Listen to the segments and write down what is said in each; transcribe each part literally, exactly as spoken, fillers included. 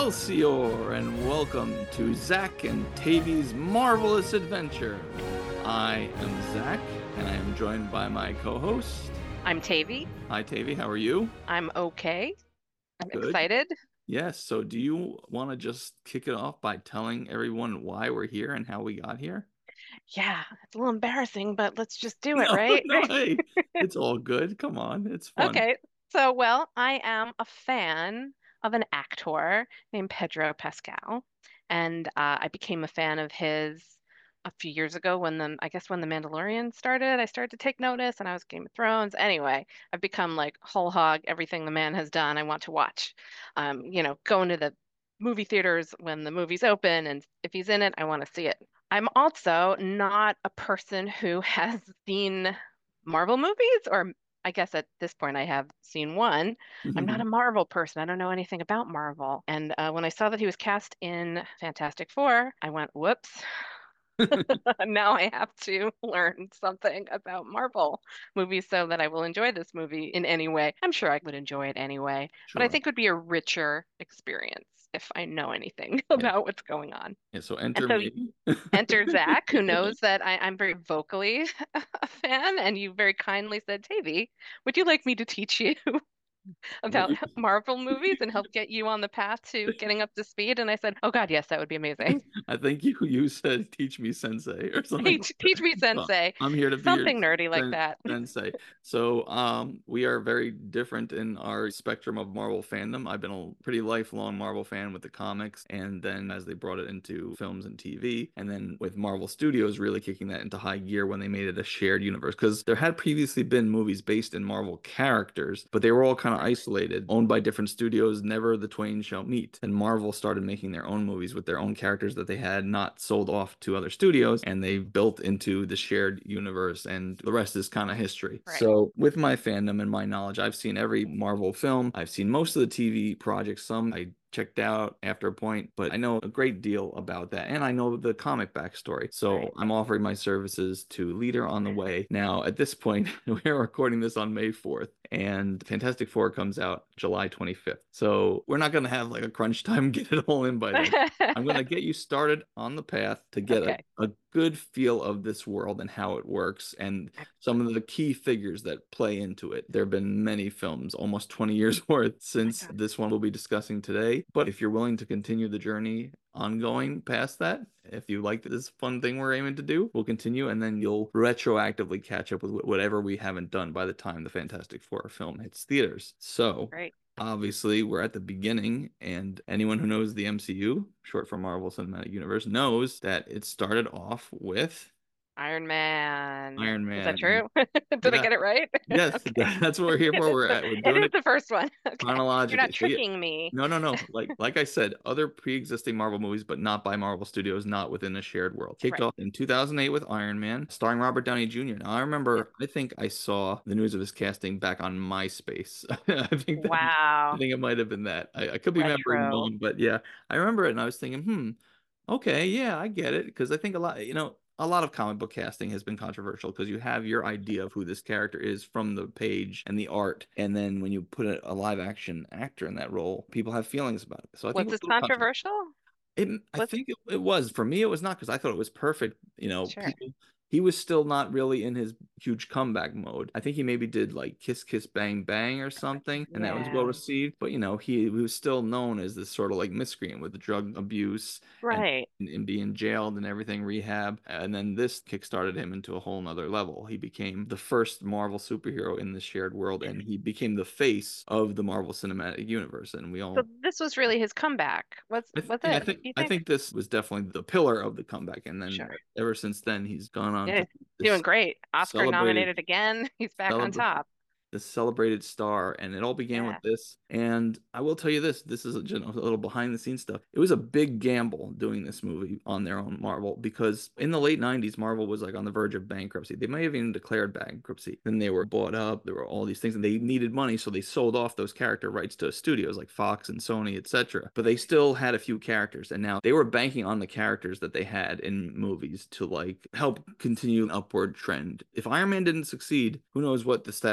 Excelsior, and welcome to Zach and Tavy's Marvelous Adventure. I am Zach, and I am joined by my co-host. I'm Tavy. Hi, Tavy. How are you? I'm okay. I'm Good. excited. Yes. So, do you want to just kick it off by telling everyone why we're here and how we got here? Yeah, it's a little embarrassing, but let's just do it, No, right? no, hey, it's all good. Come on, it's fun. Okay. So, well, I am a fan of an actor named Pedro Pascal, and uh, I became a fan of his a few years ago when the I guess when The Mandalorian started. I started to take notice, and I was Game of Thrones. Anyway, I've become like whole hog everything the man has done. I want to watch. Um, you know, go into the movie theaters when the movie's open, and if he's in it, I want to see it. I'm also not a person who has seen Marvel movies, or I guess at this point I have seen one. I'm not a Marvel person. I don't know anything about Marvel. And uh, when I saw that he was cast in Fantastic Four, I went, whoops. Now I have to learn something about Marvel movies so that I will enjoy this movie in any way. I'm sure I would enjoy it anyway, but I Sure. think it would be a richer experience if I know anything Yeah. about what's going on. Yeah. So And enter so me. enter Zach, who knows that I, I'm very vocally a fan, and you very kindly said, Tavy, would you like me to teach you What about Marvel movies and help get you on the path to getting up to speed? And I said, oh God, yes, that would be amazing. I think you you said teach me sensei or something like Teach, teach me, that. So Sensei. I'm here to be your Something nerdy like sen that. sensei. So um we are very different in our spectrum of Marvel fandom. I've been a pretty lifelong Marvel fan with the comics, and then as they brought it into films and T V, and then with Marvel Studios really kicking that into high gear when they made it a shared universe. Because there had previously been movies based in Marvel characters, but they were all kind of isolated, owned by different studios. Never the twain shall meet. And Marvel started making their own movies with their own characters that they had not sold off to other studios, and they built into the shared universe, and the rest is kind of history. Right. So with my fandom and my knowledge, I've seen every Marvel film. I've seen most of the T V projects. Some I checked out after a point, but I know a great deal about that. And I know the comic backstory. So Right. I'm offering my services to Leader on the Way. Now, at this point, we're recording this on May fourth, and Fantastic Four comes out July twenty-fifth. So we're not going to have like a crunch time, get it all in by then. I'm going to get you started on the path to get a, Okay. a good feel of this world and how it works and some of the key figures that play into it. There have been many films, almost twenty years worth, Oh my since God. this one we'll be discussing today. But if you're willing to continue the journey ongoing past that, if you like this fun thing we're aiming to do, we'll continue, and then you'll retroactively catch up with whatever we haven't done by the time the Fantastic Four film hits theaters. So Great. obviously, we're at the beginning, and anyone who knows the M C U, short for Marvel Cinematic Universe, knows that it started off with Iron Man. Iron Is that Man. And true? Did I yeah, get it right? yes, Okay. that's what we're here It for. is We're the, at, we're it doing is it the first one. Okay. You're not chronologically. So yeah, tricking me. no, no, no. Like like I said, other pre-existing Marvel movies, but not by Marvel Studios, not within a shared world. Kicked Right. off in two thousand eight with Iron Man, starring Robert Downey Junior Now, I Yep. remember, I think I saw the news of his casting back on MySpace. I think that I Wow. think it might have been that. I, I could be remembering Retro. wrong, but yeah, I remember it, and I was thinking, hmm, okay, yeah, I get it, because I think a lot, you know, a lot of comic book casting has been controversial because you have your idea of who this character is from the page and the art, and then when you put a, a live action actor in that role, people have feelings about it. So I think Was it was this a little controversial. controversial? It, I Was think it, it was. For me, it was not, because I thought it was perfect. You know, sure. people, he was still not really in his huge comeback mode. I think he maybe did like Kiss Kiss Bang Bang or something, and that was well Yeah. received. But you know, he, he was still known as this sort of like miscreant with the drug abuse and Right. and being jailed and everything, rehab. And then this kickstarted him into a whole nother level. He became the first Marvel superhero in the shared world, and he became the face of the Marvel Cinematic Universe. And we So all this was really his comeback. Was I th was yeah, I it? think You I think? think this was definitely the pillar of the comeback, and then Sure. ever since then he's gone on Yeah, to he's doing this great. Oscar celebrated nominated again. He's back on celebrate top. the celebrated star, and it all began with Yeah. this. And I will tell you this: this is a, you know, a little behind the scenes stuff. It was a big gamble doing this movie on their own, Marvel, because in the late nineties, Marvel was like on the verge of bankruptcy. They may have even declared bankruptcy. Then they were bought up. There were all these things, and they needed money, so they sold off those character rights to studios like Fox and Sony, et cetera. But they still had a few characters, and now they were banking on the characters that they had in movies to like help continue an upward trend. If Iron Man didn't succeed, who knows what the status of Marvel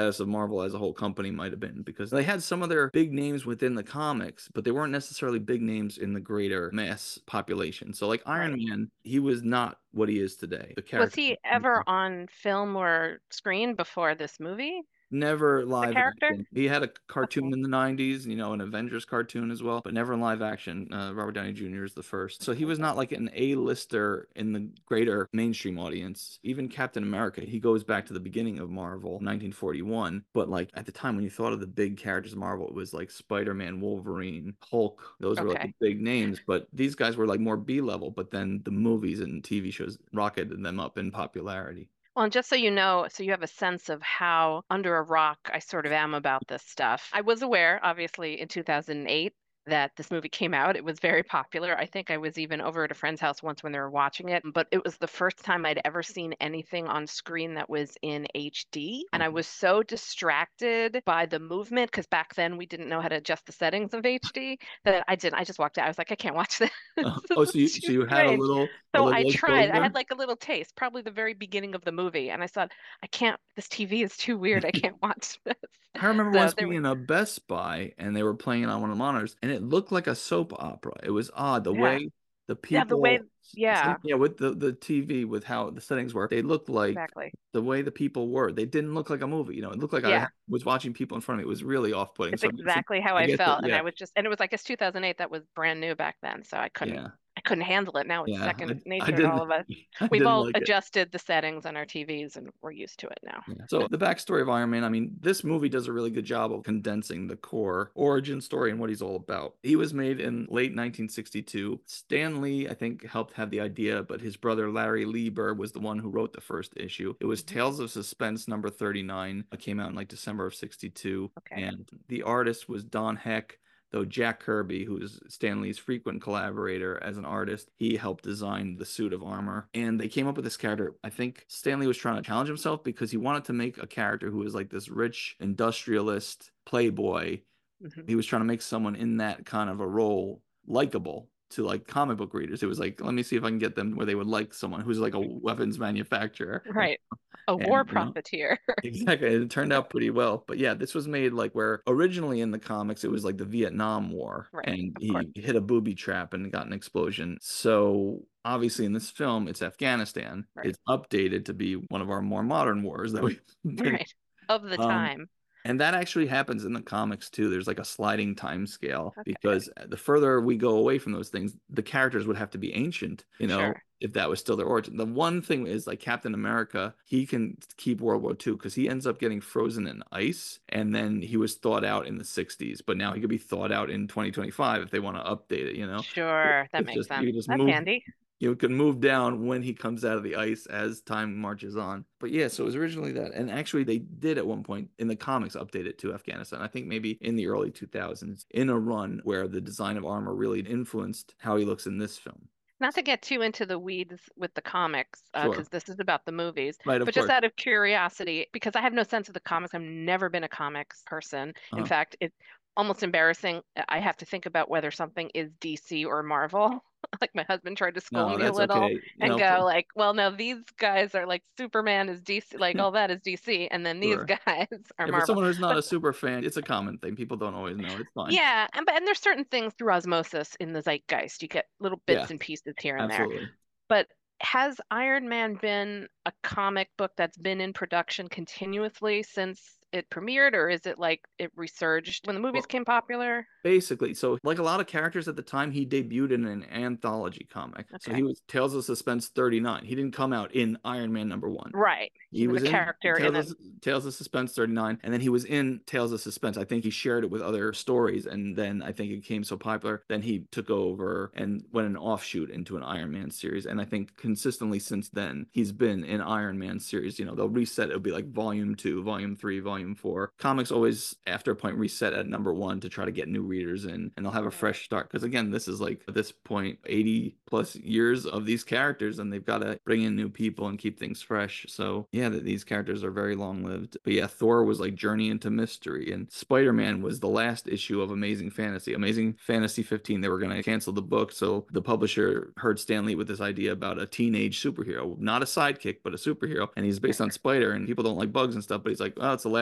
Marvel as a whole company might have been, because they had some of their big names within the comics, but they weren't necessarily big names in the greater mass population. So like Iron Right. Man, he was not what he is today. The Was character he ever on film or screen before this movie? never The live character? action. He had a cartoon Okay. in the nineties, you know, an Avengers cartoon as well, but never in live action. Uh, Robert Downey Junior is the first. So he was not like an A-lister in the greater mainstream audience. Even Captain America, he goes back to the beginning of Marvel, nineteen forty-one. But like at the time when you thought of the big characters of Marvel, it was like Spider-Man, Wolverine, Hulk. Those were like the Okay. big names. But these guys were like more B-level. But then the movies and T V shows rocketed them up in popularity. Well, and just so you know, so you have a sense of how under a rock I sort of am about this stuff. I was aware, obviously, in two thousand eight that this movie came out. It was very popular. I think I was even over at a friend's house once when they were watching it, but it was the first time I'd ever seen anything on screen that was in H D. And I Okay. was so distracted by the movement because back then we didn't know how to adjust the settings of H D that I didn't. I just walked out. I was like, I can't watch this. Uh, This oh, is so you too so you had a strange. little a So little I tried. I had exposure. like a little taste, probably the very beginning of the movie, and I thought, I can't. This T V is too weird. I can't watch this. I remember So once there being was, in a Best Buy and they were playing it on one of the monitors, and it looked like a soap opera. It was odd the yeah, way the yeah. The way, people, yeah, yeah, with the the T V, with how the settings were, they looked like exactly. the way the people were. They didn't look like a movie. You know, it looked like I Yeah, was watching people in front of me. It was really off-putting. it's So, so exactly how I I get that. felt, and Yeah, I was just, and it was, I guess, two thousand eight. That was brand new back then, so I couldn't, yeah, I couldn't handle it. Now it's yeah. second I I nature to didn't all of us. I We've didn't all like it. adjusted the settings on our T Vs, and we're used to it now. Yeah. So the backstory of Iron Man, I mean, this movie does a really good job of condensing the core origin story and what he's all about. He was made in late nineteen sixty-two. Stan Lee, I think, helped have the idea, but his brother Larry Lieber was the one who wrote the first issue. It was Mhm. Tales of Suspense number thirty-nine. It came out in like December of sixty-two. Okay, And the artist was Don Heck. Though Jack Kirby, who's Stan Lee's frequent collaborator as an artist, he helped design the suit of armor. And they came up with this character. I think Stan Lee was trying to challenge himself because he wanted to make a character who was like this rich industrialist playboy. hmm He was trying to make someone in that kind of a role likable to like comic book readers. It was like, let me see if I can get them where they would like someone who's like a weapons manufacturer. And, right. A war and you know, profiteer. exactly. It turned out pretty well. But yeah, this was made like where originally in the comics it was like the Vietnam War Right, and of course. he hit a booby trap and got an explosion. So obviously in this film it's Afghanistan. Right, It's updated to be one of our more modern wars that we've been. right. Of the Um time. and that actually happens in the comics too. There's like a sliding time scale Okay, because the further we go away from those things, the characters would have to be ancient, you know, sure. if that was still their origin. The one thing is like Captain America, he can keep World War Two because he ends up getting frozen in ice and then he was thawed out in the sixties, but now he could be thawed out in twenty twenty-five if they want to update it, you know. Sure, that It's makes just you sense. just That's move handy. you can move down when he comes out of the ice as time marches on. But yeah, so it was originally that. And actually, they did at one point in the comics update it to Afghanistan. I think maybe in the early two thousands, in a run where the design of armor really influenced how he looks in this film. Not to get too into the weeds with the comics, Sure. because this is about the movies, Right, of but just course. out of curiosity, because I have no sense of the comics, I've never been a comics person. In Uh, fact, it's almost embarrassing. I have to think about whether something is D C or Marvel. Like my husband tried to school no, me a that's little okay. You and know, for go like, well, no, these guys are like Superman is D C, like all that is D C, and then these sure. guys are Yeah, for Marvel. someone who's not But a super fan, it's a common thing. People don't always know. It's fine. yeah, and but and there's certain things through osmosis in the zeitgeist. You get little Yeah, bits and pieces here and there. absolutely. But has Iron Man been a comic book that's been in production continuously since it premiered, or is it like it resurged when the movies Well, came popular? basically, so like a lot of characters at the time, he debuted in an anthology comic. So he Okay. was Tales of Suspense thirty-nine. He didn't come out in Iron Man number one. Right. He He was a was in character in a Tales of Tales of Suspense thirty-nine, and then he was in Tales of Suspense. I think he shared it with other stories, and then I think it became so popular, then he took over and went an offshoot into an Iron Man series. And I think consistently since then, he's been in Iron Man series. You know, they'll reset. It'll be like volume two, volume three, volume four. Comics always, after a point, reset at number one to try to get new readers in, and they'll have a Right. fresh start. Because again, this is like at this point, eighty plus years of these characters, and they've got to bring in new people and keep things fresh. So yeah, that these characters are very long lived. But yeah, Thor was like Journey into Mystery, and Spider Man was the last issue of Amazing Fantasy. Amazing Fantasy fifteen, they were going to cancel the book. So the publisher heard Stan Lee with this idea about a teenage superhero, not a sidekick, but a superhero. And he's based on Spider, and people don't like bugs and stuff, but he's like, oh, it's the last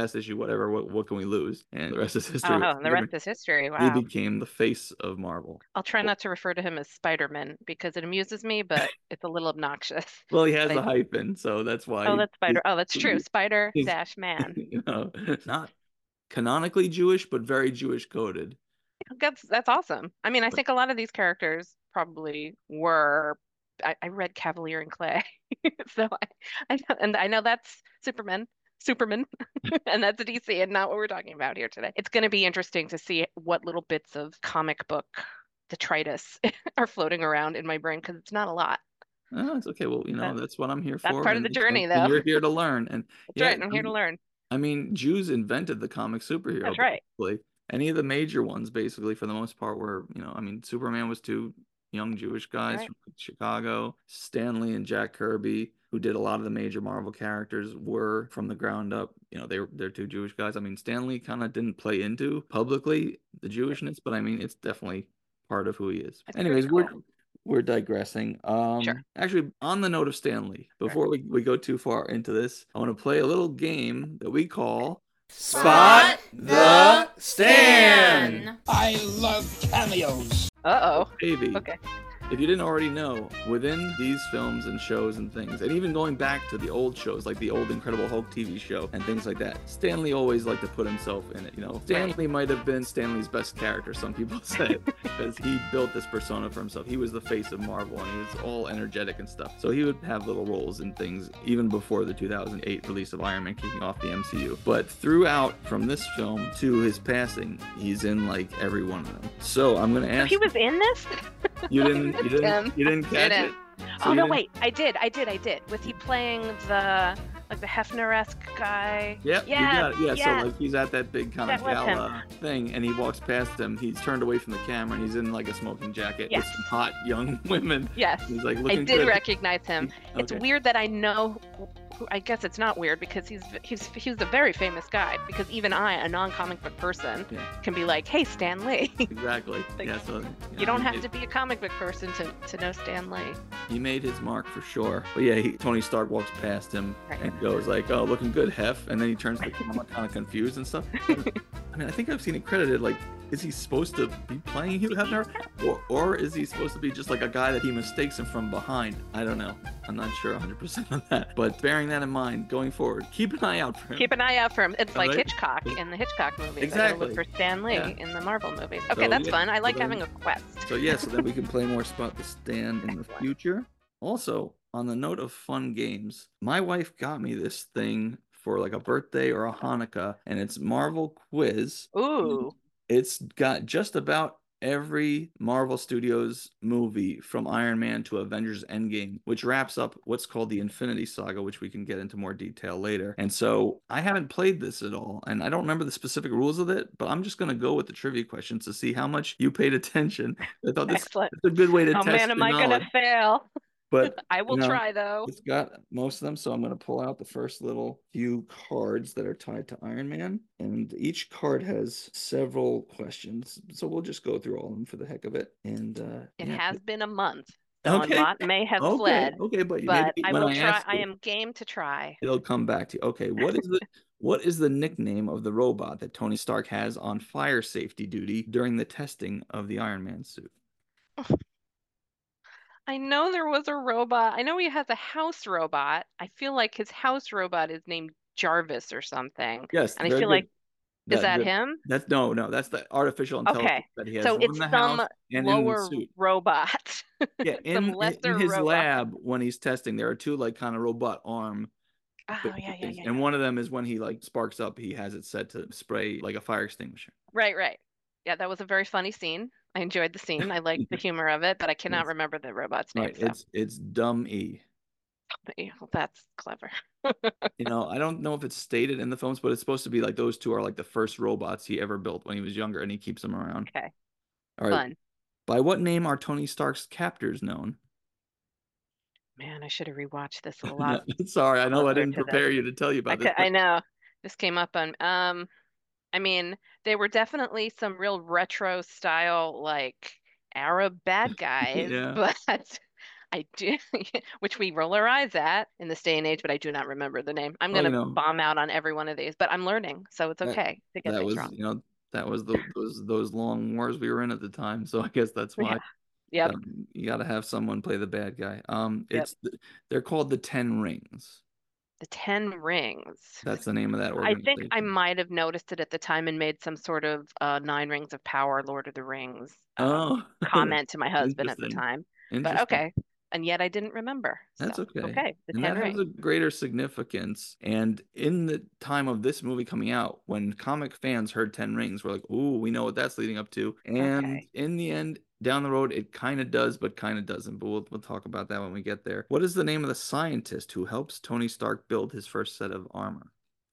last issue, whatever, what, what can we lose? And the rest is history. Oh, the rest is history. He Wow. became the face of Marvel. I'll try not to refer to him as Spider-Man because it amuses me, but it's a little obnoxious. Well, he But has I a hyphen, so that's why Oh, he, that's Spider. Oh, that's true. he's, Spider he's dash man. you know, not canonically Jewish, but very Jewish coded. That's that's awesome. I mean, I think a lot of these characters probably were. I, I read Cavalier and Clay, so I, I know, and I know that's Superman, Superman, and that's D C, and not what we're talking about here today. It's going to be interesting to see what little bits of comic book detritus are floating around in my brain because it's not a lot. Oh, it's okay. Well, you know, But that's what I'm here that's for, part of and, the and journey, and though. you're here to learn. And That's yeah, right. I'm I here to mean, learn. I mean, Jews invented the comic superhero, That's right. basically. Any of the major ones, basically, for the most part, were, you know, I mean, Superman was two young Jewish guys Right. from Chicago. Stan Lee and Jack Kirby, who did a lot of the major Marvel characters, were from the ground up. You know, they were they're two Jewish guys. I mean, Stan Lee kind of didn't play into publicly the Jewishness, but I mean, it's definitely part of who he is. It's pretty Anyways, we're cool. we're digressing. Sure. Um, actually, on the note of Stan Lee, Sure. before we, we go too far into this, I want to play a little game that we call Spot the Stan. I love cameos. Uh-oh. Baby. Okay. If you didn't already know, within these films and shows and things, and even going back to the old shows, like the old Incredible Hulk T V show and things like that, Stan Lee always liked to put himself in it. You know, Stan Lee might have been Stan Lee's best character, some people say, because he built this persona for himself. He was the face of Marvel, and he was all energetic and stuff. So he would have little roles in things even before the two thousand eight release of Iron Man kicking off the M C U. But throughout, from this film to his passing, he's in like every one of them. So I'm gonna So ask. he was in this? You didn't. You didn't. Him. You didn't catch Didn't. it. So Oh you no, didn't- wait. I did. I did. I did. Was he playing the like the Hefner-esque guy? Yep, Yeah. you got it. Yeah, yeah. so like he's at that big kind That of was him. gala thing, and he walks past him. He's turned away from the camera, and he's in like a smoking jacket Yes. with some hot young women. Yes. He's like I looking did good. recognize him. It's Okay. weird that I know. I guess it's not weird because he's he's he's a very famous guy. Because even I, a non-comic book person, Yeah. can be like, "Hey, Stan Lee." Exactly. Like, yeah. So You don't have to be a comic book person to, to know Stan Lee. He made his mark for sure. But yeah, he, Tony Stark walks past him Right. and goes like, "Oh, looking good, Hef," and then he turns to the camera, kind of confused and stuff. I mean, I think I've seen it credited like, is he supposed to be playing Hugh Hefner, or or is he supposed to be just like a guy that he mistakes him from behind? I don't know. I'm not sure one hundred percent on that. But bearing that in mind, going forward, keep an eye out for him. Keep an eye out for him. It's like Alright. Hitchcock in the Hitchcock movies. I gotta Exactly. look for Stan Lee Yeah. in the Marvel movies. Okay, So, that's yeah, fun. I like so then- having a quest. So yeah, so then we can play more Spot the Stan in the Excellent. future. Also, on the note of fun games, my wife got me this thing for like a birthday or a Hanukkah, and it's Marvel Quiz. Ooh. It's got just about every Marvel Studios movie from Iron Man to Avengers Endgame, which wraps up what's called the Infinity Saga, which we can get into more detail later. And so I haven't played this at all, and I don't remember the specific rules of it, but I'm just going to go with the trivia questions to see how much you paid attention. I thought this Excellent. is a good way to Oh test man, am your I gonna knowledge. fail? But I will you know, try though. it's got most of them, so I'm going to pull out the first little few cards that are tied to Iron Man, and each card has several questions. So we'll just go through all of them for the heck of it. And uh, It yeah. has been a month, so Okay. a lot may have Okay, fled, okay, but but maybe I when will I try. ask I you, am game to try. it'll come back to you. Okay, what is the what is the nickname of the robot that Tony Stark has on fire safety duty during the testing of the Iron Man suit? I know there was a robot. I know he has a house robot. I feel like his house robot is named Jarvis or something. Yes, And I very feel good. like, is That, that that him? that's no, no, that's the artificial intelligence Okay. that he has So on it's the some house and in the lower suit. robot. Yeah, Some in in lesser his robot. lab when he's testing, there are two like kind of robot arm Oh, bit yeah, yeah, things, yeah, and yeah. one of them is when he like sparks up, he has it set to spray like a fire extinguisher. Right, right. Yeah, that was a very funny scene. I enjoyed the scene. I liked the humor of it, but I cannot Yes. remember the robot's name, Right, so it's it's Dumb E. yeah, that's clever. You know, I don't know if it's stated in the films, but it's supposed to be like those two are like the first robots he ever built when he was younger, and he keeps them around. Okay, All right. fun. By what name are Tony Stark's captors known? Man, I should have rewatched this a lot Sorry, I know I closer didn't to this. prepare you to tell you I about this, could, I but know. This came up on um I mean, they were definitely some real retro style like Arab bad guys, yeah. but I do, which we roll our eyes at in this day and age, but I do not remember the name. I'm Well, you gonna know, bomb out on every one of these, but I'm learning, so it's that okay to get that things was, wrong. you know, that was the those those long wars we were in at the time. So I guess that's why. Yeah. Yep. Um, you got to have someone play the bad guy. Um, Yep. it's they're called the Ten Rings. The Ten Rings. That's the name of that I think I organization. might have noticed it at the time and made some sort of uh, Nine Rings of Power, Lord of the Rings um, Oh, comment to my husband at the interesting. time. But Interesting. okay. And yet I didn't remember. That's So, okay. okay, the And Ten that has a Rings. greater significance. And in the time of this movie coming out, when comic fans heard Ten Rings, we're like, ooh, we know what that's leading up to. And Okay. in the end, down the road, it kind of does, but kind of doesn't. But we'll, we'll talk about that when we get there. What is the name of the scientist who helps Tony Stark build his first set of armor?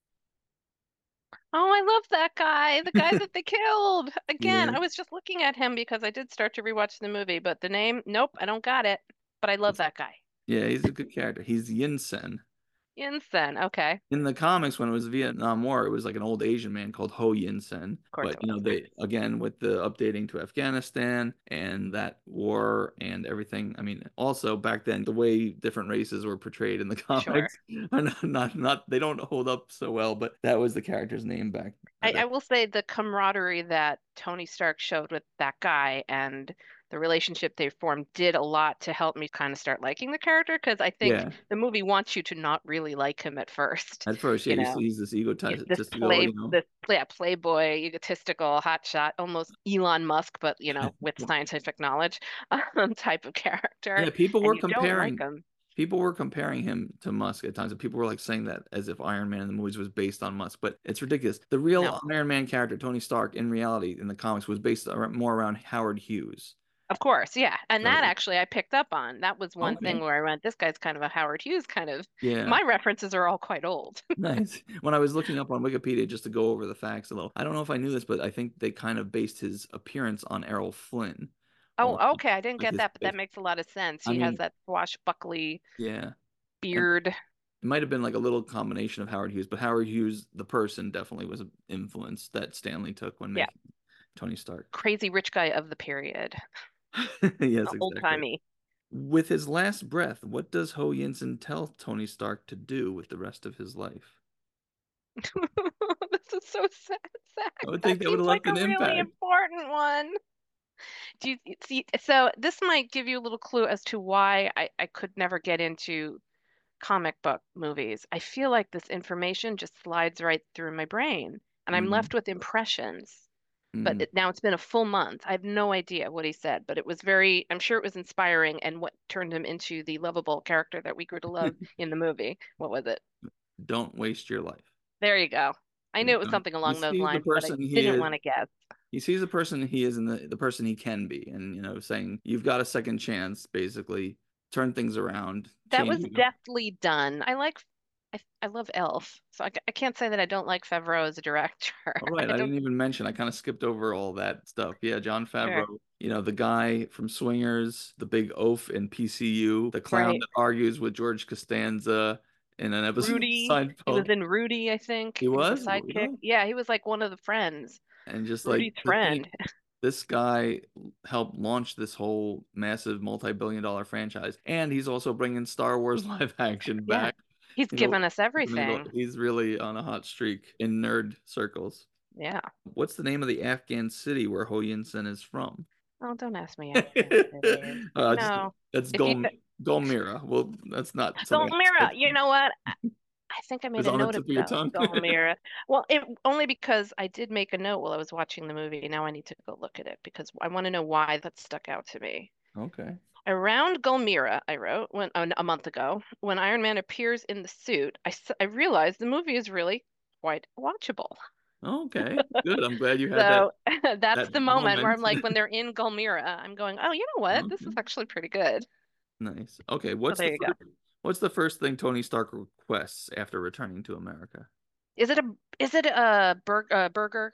Oh, I love that guy. The guy that they killed. Again, Yeah. I was just looking at him because I did start to rewatch the movie, but the name, nope, I don't got it. But I love that guy. Yeah, he's a good character. He's Yinsen. Yinsen. Okay. Of In the comics, when it was the Vietnam War, it was like an old Asian man called Ho Yin Sen. course But it you know, was. they again with the updating to Afghanistan and that war and everything. I mean, also back then, the way different races were portrayed in the Sure. comics are not not, not they don't hold up so well. But that was the character's name back. I, At I that. will say the camaraderie that Tony Stark showed with that guy and the relationship they formed did a lot to help me kind of start liking the character because I think Yeah, the movie wants you to not really like him at first. at first, yeah, You you know, see, he's this he's this egotistical, play you know. this yeah, playboy, egotistical, hotshot, almost Elon Musk, but you know, with scientific knowledge, um, type of character, Yeah, people and were you don't like comparing him. people were comparing him to Musk at times, and people were like saying that as if Iron Man in the movies was based on Musk, but it's ridiculous. The No, real Iron Man character, Tony Stark, in reality, in the comics, was based ar- more around Howard Hughes. of course, yeah, and that So, actually I picked up on. That was one okay, thing where I went, this guy's kind of a Howard Hughes kind of. yeah, My references are all quite old. nice. When I was looking up on Wikipedia just to go over the facts a little, I don't know if I knew this, but I think they kind of based his appearance on Errol Flynn, or Oh, okay, I didn't like get his that, but that face. makes a lot of sense. I He has mean, that swashbuckly yeah. And beard. it might have been like a little combination of Howard Hughes, but Howard Hughes, the person, definitely was an influence that Stanley took when Yeah, making Tony Stark. crazy rich guy of the period. Yes, Old exactly. timey. With his last breath, what does Ho Yinsen tell Tony Stark to do with the rest of his life? This is so sad, Zach. I would That think that would seems have like left a an really impact. important one. Do you see? So this might give you a little clue as to why I, I could never get into comic book movies. I feel like this information just slides right through my brain, and I'm Mm, left with impressions. But mm. it, now it's been a full month. I have no idea what he said, but it was very, I'm sure it was inspiring and what turned him into the lovable character that we grew to love in the movie. What was it? Don't waste your life. There you go. I There knew you it was go. something He along those sees the lines, but I person he didn't is. want to guess. He sees the person he is and the, the person he can be, and you know, saying you've got a second chance, basically, turn things around, That change was it. deftly done. I like, I, I love Elf, so I, I can't say that I don't like Favreau as a director. All right, I I don't, didn't even mention. I kind of skipped over all that stuff. Yeah, John sure. Favreau, you know, the guy from Swingers, the big oaf in P C U, the clown Right. that argues with George Costanza in an episode of Rudy, he was Seinfeld. in Rudy, I think. He He was a was, sidekick. really? Yeah, he was like one of the friends. And just like Rudy's the thing, friend. this guy helped launch this whole massive multi-billion dollar franchise, and he's also bringing Star Wars live action Yeah, back. he's You know, given us Mandal- everything. he's really on a hot streak in nerd circles. Yeah. What's the name of the Afghan city where Ho Yinsen is from? Oh, don't ask me Afghan cities. You uh, just know, that's if you Gol Golmira. Well, that's not something I Golmira, expect. you know what? I I think I made Is a on the note tip of your about tongue. Golmira. Well, it only because I did make a note while I was watching the movie. Now I need to go look at it because I want to know why that stuck out to me. Okay. Around Golmira, I wrote when uh, a month ago, when Iron Man appears in the suit, I, s- I realized the movie is really quite watchable. Okay. Good. I'm glad you had that So that's that the moment where moment. I'm like, when they're in Golmira, I'm going, oh, you know what? This is Okay. actually pretty good. Nice. Okay. So What's the there you go. first, what's the first thing Tony Stark requests after returning to America? Is it a is it a bur uh, burger?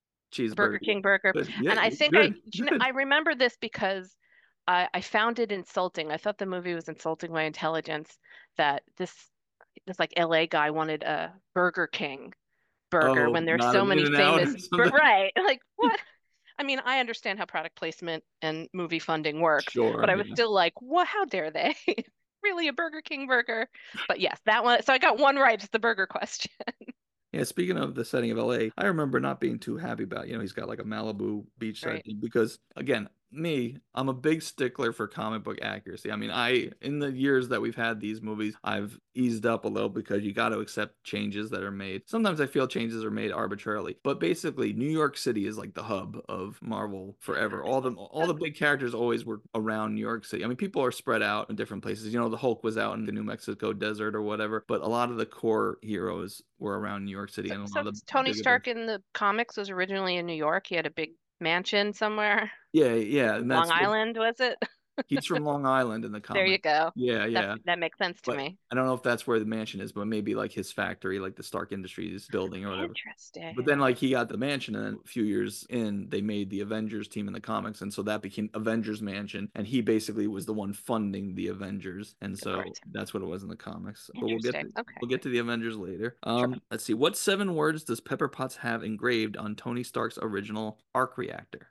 A Burger Cheeseburger. King burger? Good. Yeah. And I think I, Good. you know, Good. I remember this because I, I found it insulting. I thought the movie was insulting my intelligence that this this like L A guy wanted a Burger King burger Oh, when there's not so an many In and Out famous or bur something. right. Like what? I mean, I understand how product placement and movie funding works, Sure. but I was Yeah. still like, what? How dare they? Really, a Burger King burger? But yes, that one. So I got one right. It's the burger question. Yeah, speaking of the setting of L A, I remember not being too happy about, you know, he's got like a Malibu beachside Right. thing because, again, me, I'm a big stickler for comic book accuracy. I mean, I, in the years that we've had these movies, I've eased up a little because you got to accept changes that are made. Sometimes I feel changes are made arbitrarily, but basically, New York City is like the hub of Marvel forever. All the all the big characters always were around New York City. I mean, people are spread out in different places. You know, the Hulk was out in the New Mexico desert or whatever, but a lot of the core heroes were around New York City So, and a so lot of the Tony big Stark events. in the comics was originally in New York. He had a big mansion somewhere. Yeah, yeah, and Long that's what Island, was it? he's from Long Island in the There you comic. go. Yeah, That yeah. that makes sense to But me. I don't know if that's where the mansion is, but maybe like his factory, like the Stark Industries building or whatever. But then, Interesting. like, he got the mansion, and then a few years in, they made the Avengers team in the comics, and so that became Avengers Mansion, and he basically was the one funding the Avengers, and Of so course. that's what it was in the comics. But we'll get Interesting. to, Okay. we'll get to the Avengers later. Sure. Um, let's see, what seven words does Pepper Potts have engraved on Tony Stark's original arc reactor?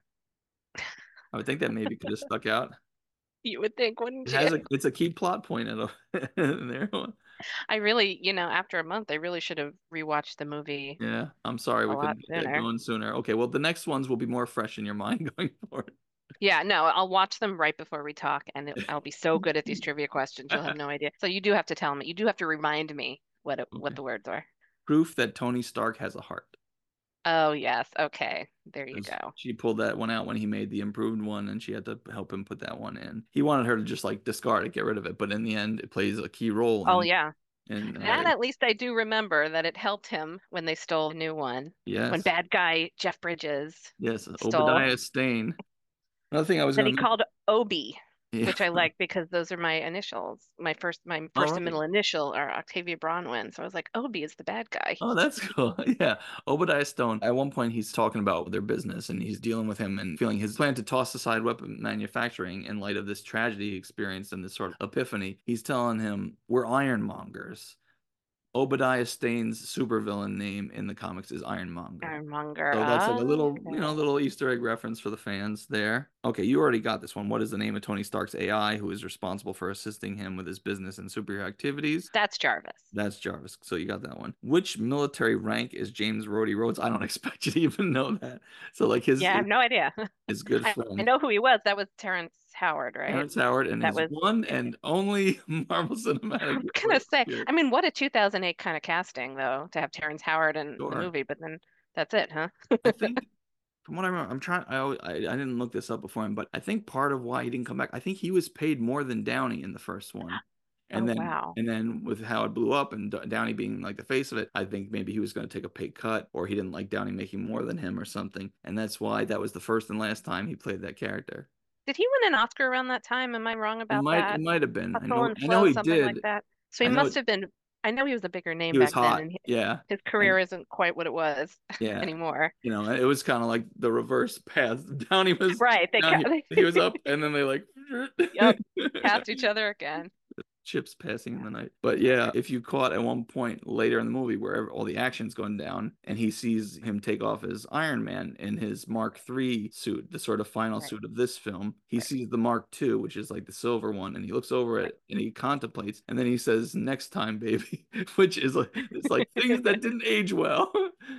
I would think that maybe could have stuck out. You would think, wouldn't It you? has a, it's a key plot point in, a, in there. I really, you know, after a month, I really should have rewatched the movie Yeah, I'm sorry a we lot couldn't get that sooner. going sooner. Okay, well, the next ones will be more fresh in your mind going forward. Yeah, no, I'll watch them right before we talk, and it, I'll be so good at these trivia questions, you'll have no idea. So you do have to tell me, you do have to remind me what it, what Okay. the words are. Proof that Tony Stark has a heart. Oh, yes. Okay. There you 'Cause go. she pulled that one out when he made the improved one, and she had to help him put that one in. He wanted her to just like discard it, get rid of it, but in the end, it plays a key role Oh, in yeah. in uh, That at least I do remember that it helped him when they stole a new one. When yes, bad guy Jeff Bridges yes, stole. Obadiah Stane. Another thing I was Then gonna he mention. called Obi, Yeah. which I like because those are my initials. My first my All first and right. middle initial are Octavia Bronwyn. So I was like, Obi is the bad guy. Oh, that's cool. Yeah. Obadiah Stone, at one point, he's talking about their business and he's dealing with him and feeling his plan to toss aside weapon manufacturing in light of this tragedy he experienced and this sort of epiphany. He's telling him, we're ironmongers. Obadiah Stane's supervillain name in the comics is Ironmonger. Ironmonger. So that's like a Oh, little, you know, okay. little Easter egg reference for the fans there. Okay, you already got this one. What is the name of Tony Stark's A I who is responsible for assisting him with his business and superhero activities? That's Jarvis. That's Jarvis. So you got that one. Which military rank is James Rhodey Rhodes? I don't expect you to even know that. So like his Yeah, I have no idea. his good I, I friend know who he was. That was Terrence Howard, right? Terrence Howard and That his was, one and only Marvel Cinematic I'm gonna Universe. say, Here. I mean, what a two thousand eight kind of casting, though, to have Terrence Howard in the Sure. movie, but then that's it, huh? I think from what I remember, I'm trying. I, always, I I didn't look this up before him, but I think part of why he didn't come back, I think he was paid more than Downey in the first one, Oh, and then wow. and then with how it blew up and D- Downey being like the face of it, I think maybe he was going to take a pay cut, or he didn't like Downey making more than him or something, and that's why that was the first and last time he played that character. Did he win an Oscar around that time? Am I wrong It about might it that? might have been. I Hustle know and I know Flow, he something like did. that. So he I know must it, have been, I know he was a bigger name he was back then, hot. and he, Yeah, his and career isn't quite what it was yeah. anymore. You know, it was kind of like the reverse path. Downey was Right. They down, ca he, he was up, and then they like Yep, cast each other again. chips passing in the night. But yeah, if you caught at one point later in the movie where all the action's going down and he sees him take off his Iron Man in his Mark three suit, the sort of final Right, suit of this film, he right, sees the Mark two, which is like the silver one, and he looks over right. it and he contemplates, and then he says, "Next time, baby," which is like it's like things that didn't age well.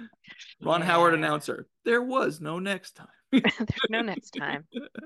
Ron Howard Yeah. announcer, there was no next time. There's no next time.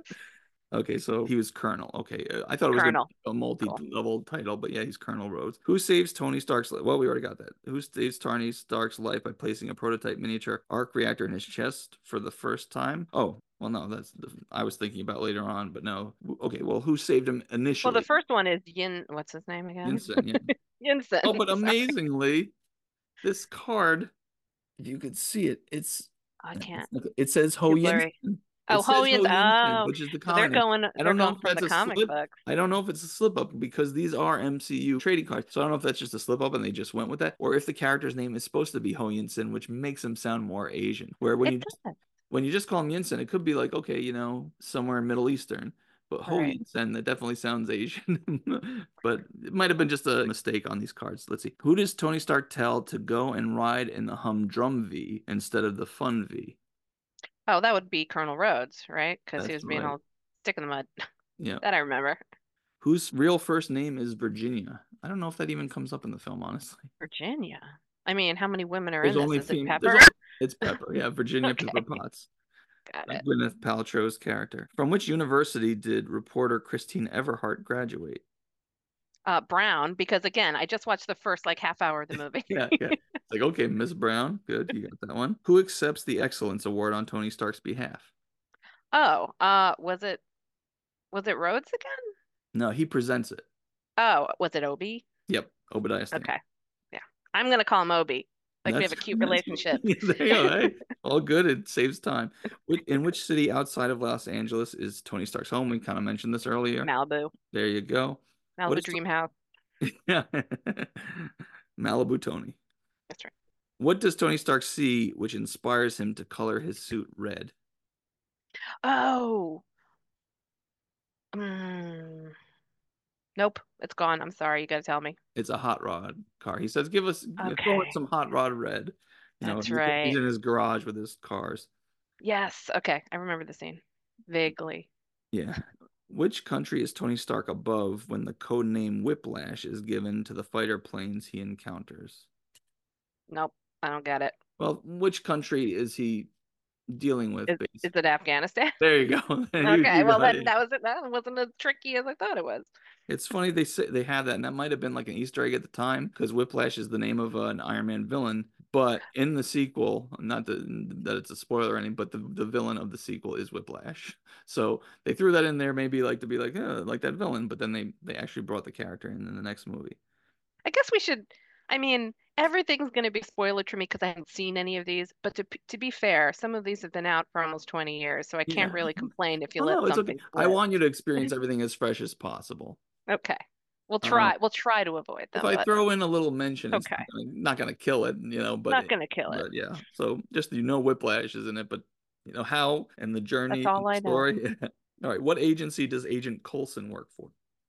Okay, so he was Colonel. Okay, uh, I thought it was gonna Colonel. be a Cool. multi-level title, but yeah, he's Colonel Rhodes. Who saves Tony Stark's life? Well, we already got that. Who saves Tony Stark's life by placing a prototype miniature arc reactor in his chest for the first time? Oh, well, no, that's the, I was thinking about later on, but no. Okay, well, who saved him Well, the initially? first one is Yin. What's his name again? Yinsen, yeah. Yinsen. Oh, but Sorry. amazingly, this card, if you could see it, it's I can't. it says Ho Too Yinsen. blurry. It Oh, says Hoyens. Ho Yinsen, Oh, which is the so they're comic. going. I They're don't know going if from that's the a comic slip. books. I don't know if it's a slip up because these are M C U trading cards. So I don't know if that's just a slip up and they just went with that, or if the character's name is supposed to be Ho Yinsen, which makes him sound more Asian. Where when It you just does. when you just call him Yinsen, it could be like, okay, you know, somewhere in Middle Eastern. But Ho Right. Yinsen, that definitely sounds Asian. But it might have been just a mistake on these cards. Let's see. Who does Tony Stark tell to go and ride in the humdrum V instead of the fun V? Oh, that would be Colonel Rhodes, right? Because he That's was being right. all stick in the mud. Yeah. That I remember. Whose real first name is Virginia? I don't know if that even comes up in the film, honestly. Virginia. I mean, how many women are There's in this? only Is it fem- there's Pepper? only it's Pepper. Yeah, Virginia Pepper Okay, Potts. got Uh, it. Gwyneth Paltrow's character. From which university did reporter Christine Everhart graduate? Uh, Brown, because again, I just watched the first like half hour of the movie. Yeah, yeah. It's like, okay, Miss Brown. Good, you got that one. Who accepts the Excellence Award on Tony Stark's behalf? Oh, uh, was it was it Rhodes again? No, he presents it. Oh, was it Obi? Yep, Obadiah Stane. Okay, yeah. I'm gonna call him Obi. Like we have That's, a cute that's relationship. there you go. Hey, all good. It saves time. Which, in which city outside of Los Angeles is Tony Stark's home? We kind of mentioned this earlier. Malibu. There you go. What Malibu is Dream House. yeah. Malibu Tony. That's right. What does Tony Stark see which inspires him to color his suit red? Oh. Mm. Nope, it's gone. I'm sorry. You gotta tell me. It's a hot rod car. He says, "Give us, you know, throw in Okay, some hot rod red." You know, that's he's, he's right. in his garage with his cars. Yes. Okay, I remember the scene vaguely. Yeah. Which country is Tony Stark above when the code name Whiplash is given to the fighter planes he encounters? Nope, I don't get it. Well, which country is he dealing with, Is is basically? it Afghanistan? There you go. You, Okay, you well got then it. that was it. That wasn't as tricky as I thought it was. It's funny they say they have that, and that might have been like an Easter egg at the time because Whiplash is the name of uh, an Iron Man villain. But in the sequel, not the, that it's a spoiler or anything, but the, the villain of the sequel is Whiplash. So they threw that in there maybe like to be like, yeah, like that villain, but then they they actually brought the character in in the next movie. I guess we should. I mean, everything's going to be spoiler to me because I haven't seen any of these. But to to be fair, some of these have been out for almost twenty years, so I can't Yeah. really complain if you Oh let no, it's okay. something I slip. want you to experience everything as fresh as possible. Okay, we'll Uh, try. We'll try to avoid if them, I but throw in a little mention, it's okay, not gonna, not gonna kill it, you know, but not it, going to kill it. but yeah. So just you know Whiplash is in it, but you know how and the That's journey and all the I know. story. All right, what agency does Agent Coulson work for?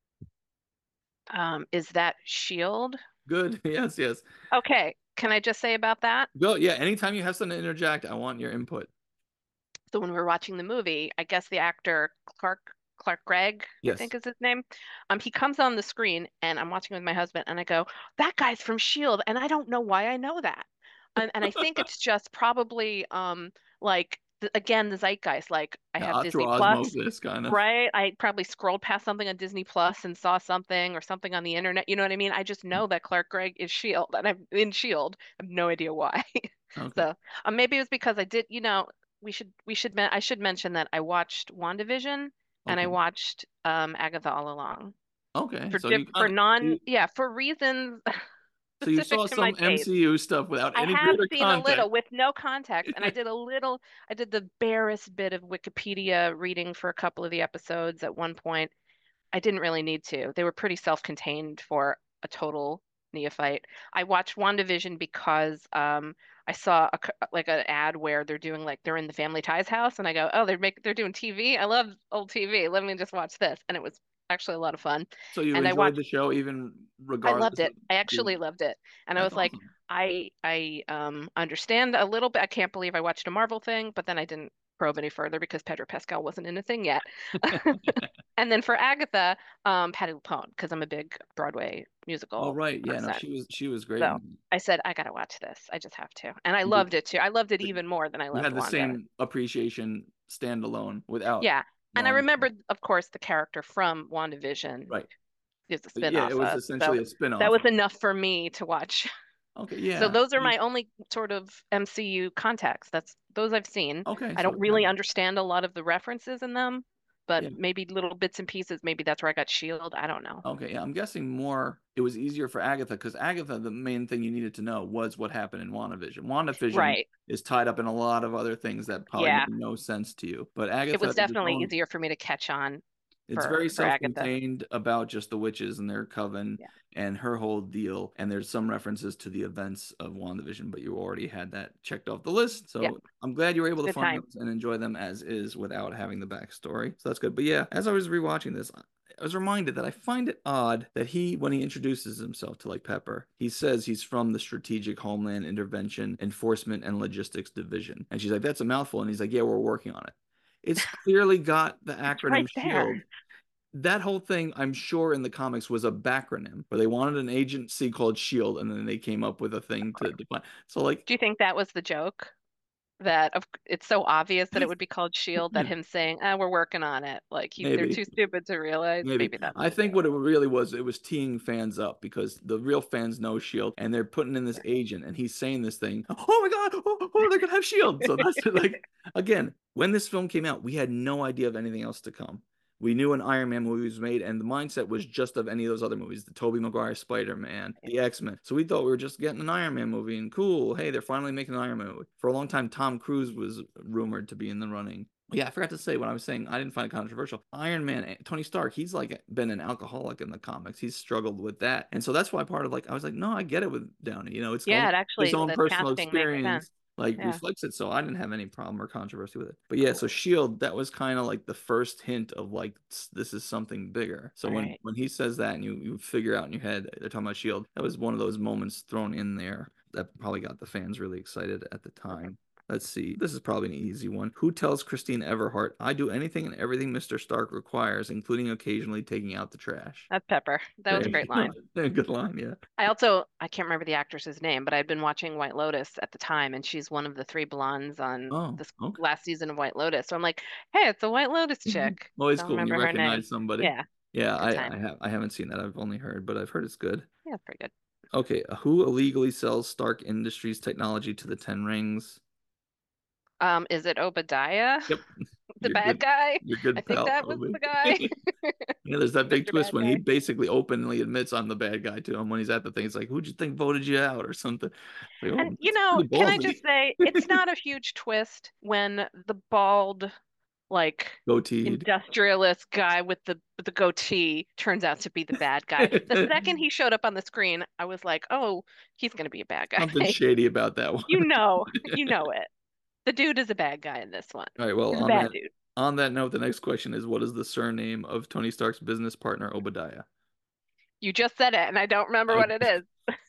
Um, is that Shield? Good. Yes, yes. Okay, can I just say about that? Go. Yeah, anytime you have something to interject, I want your input. So when we were watching the movie, I guess the actor Clark Clark Gregg, I Yes. think is his name. Um, he comes on the screen and I'm watching with my husband and I go, that guy's from Shield, and I don't know why I know that. And and I think it's just probably um like th again the zeitgeist. Like I have Yeah, through Disney Plus, osmosis, kind of. right? I probably scrolled past something on Disney Plus and saw something or something on the internet. You know what I mean? I just know that Clark Gregg is Shield and I'm in Shield. I have no idea why. Okay. So um, maybe it was because I did, you know, we should we should men I should mention that I watched WandaVision and I Okay. watched um Agatha All Along Okay. for So diff you for kind of non you, yeah for reasons so you specific saw to my some taste. M C U stuff without I any have greater seen a little context. with no context, and I did a little, I did the barest bit of Wikipedia reading for a couple of the episodes at one point. I didn't really need to. They were pretty self-contained for a total neophyte. I watched WandaVision because um, I saw a, c- like an ad where they're doing like they're in the Family Ties house, and I go, oh, they're make they're doing T V. I love old T V. Let me just watch this, and it was actually a lot of fun. So you And I enjoyed watched. the show even I loved regardless of it. I the. actually loved it. And I That's was like, awesome. I I um understand a little bit. I can't believe I watched a Marvel thing, but then I didn't probe any further because Pedro Pascal wasn't in a thing yet. And then for Agatha, um, Patti LuPone, because I'm a big Broadway Oh musical right, yeah, no, person. she was she was great. So And I said, I gotta watch this. I just have to. And I you, loved it too. I loved it even more than I you loved had the Wanda. same appreciation standalone without Yeah. And I knowing. remembered, of course, the character from WandaVision Right. is a But yeah, it spin-off was of. So essentially a that spin-off was of. enough for me to watch. Okay, So yeah. those are my Nice. only sort of M C U contacts. That's those I've seen. Okay, I so don't yeah. really understand a lot of the references in them, but Yeah. maybe little bits and pieces. Maybe that's where I got Shield. I don't know. Okay, yeah, I'm guessing more it was easier for Agatha because Agatha, the main thing you needed to know was what happened in WandaVision. WandaVision Right. is tied up in a lot of other things that probably Yeah. made no sense to you. But It Agatha was is its definitely own, easier for me to catch on it's for very for Agatha. self-contained about just the witches and their coven Yeah. and her whole deal. And there's some references to the events of WandaVision, but you already had that checked off the list. Yeah. So I'm glad you were able to Good find time. those and enjoy them as is without having the backstory. So that's good. But yeah, as I was rewatching this, I was reminded that I find it odd that he, when he introduces himself to like Pepper, he says he's from the Strategic Homeland Intervention Enforcement and Logistics Division. And she's like, that's a mouthful. And he's like, yeah, we're working on it. It's clearly got the acronym right there. SHIELD. That whole thing, I'm sure in the comics was a backronym where they wanted an agency called SHIELD, and then they came up with a thing to define. So like, Do you think that was the joke? That of it's so obvious that I, it would be called SHIELD that him saying, "Ah, we're working on it." Like he, they're maybe. too stupid to realize. Maybe. Maybe that's I the think joke. what it really was, it was teeing fans up because the real fans know SHIELD and they're putting in this agent and he's saying this thing. Oh my God, oh, oh they're going to have SHIELD. So that's like, again, when this film came out, we had no idea of anything else to come. We knew an Iron Man movie was made, and the mindset was just of any of those other movies, the Tobey Maguire Spider-Man, the X-Men. So we thought we were just getting an Iron Man movie, and cool, hey, they're finally making an Iron Man movie. For a long time, Tom Cruise was rumored to be in the running. Yeah, I forgot to say when I was saying I didn't find it controversial. Iron Man, Tony Stark, he's like been an alcoholic in the comics. He's struggled with that. And so that's why part of like, I was like, no, I get it with Downey. You know, it's Yeah, all it his actually own the personal casting makes sense. experience like Yeah. reflects it. So I didn't have any problem or controversy with it. But yeah, so SHIELD, that was kind of like the first hint of like this is something bigger. So when Right. when he says that and you you figure out in your head they're talking about SHIELD, that was one of those moments thrown in there that probably got the fans really excited at the time. Let's see. This is probably an easy one. Who tells Christine Everhart, I do anything and everything Mister Stark requires, including occasionally taking out the trash? That's Pepper. That was a great line. Good line, yeah. I also I can't remember the actress's name, but I'd been watching White Lotus at the time, and she's one of the three blondes on Oh, this okay. last season of White Lotus. So I'm like, hey, it's a White Lotus chick. Always Don't cool when you remember her name. recognize somebody. Yeah, Yeah, good I, time. I have I haven't seen that. I've only heard, but I've heard it's good. Yeah, pretty good. Okay, who illegally sells Stark Industries technology to the Ten Rings? Um, is it Obadiah, Yep. the Your bad good guy? your I good think pal, that was Obi. the guy. Yeah, there's that big Mister twist Bad when he Guy. basically openly admits I'm the bad guy to him when he's at the thing. It's like, who'd you think voted you out or something? Like, oh, And you that's know, pretty can I ballsy. just say, it's not a huge twist when the bald, like Goateed. industrialist guy with the with the goatee turns out to be the bad guy. The second he showed up on the screen, I was like, oh, he's gonna be a bad guy. Something shady about that one. You know, you know it. The dude is a bad guy in this one. All right, well, He's a on bad that dude. on that note, the next question is, what is the surname of Tony Stark's business partner, Obadiah? You just said it, and I don't remember I, what it is.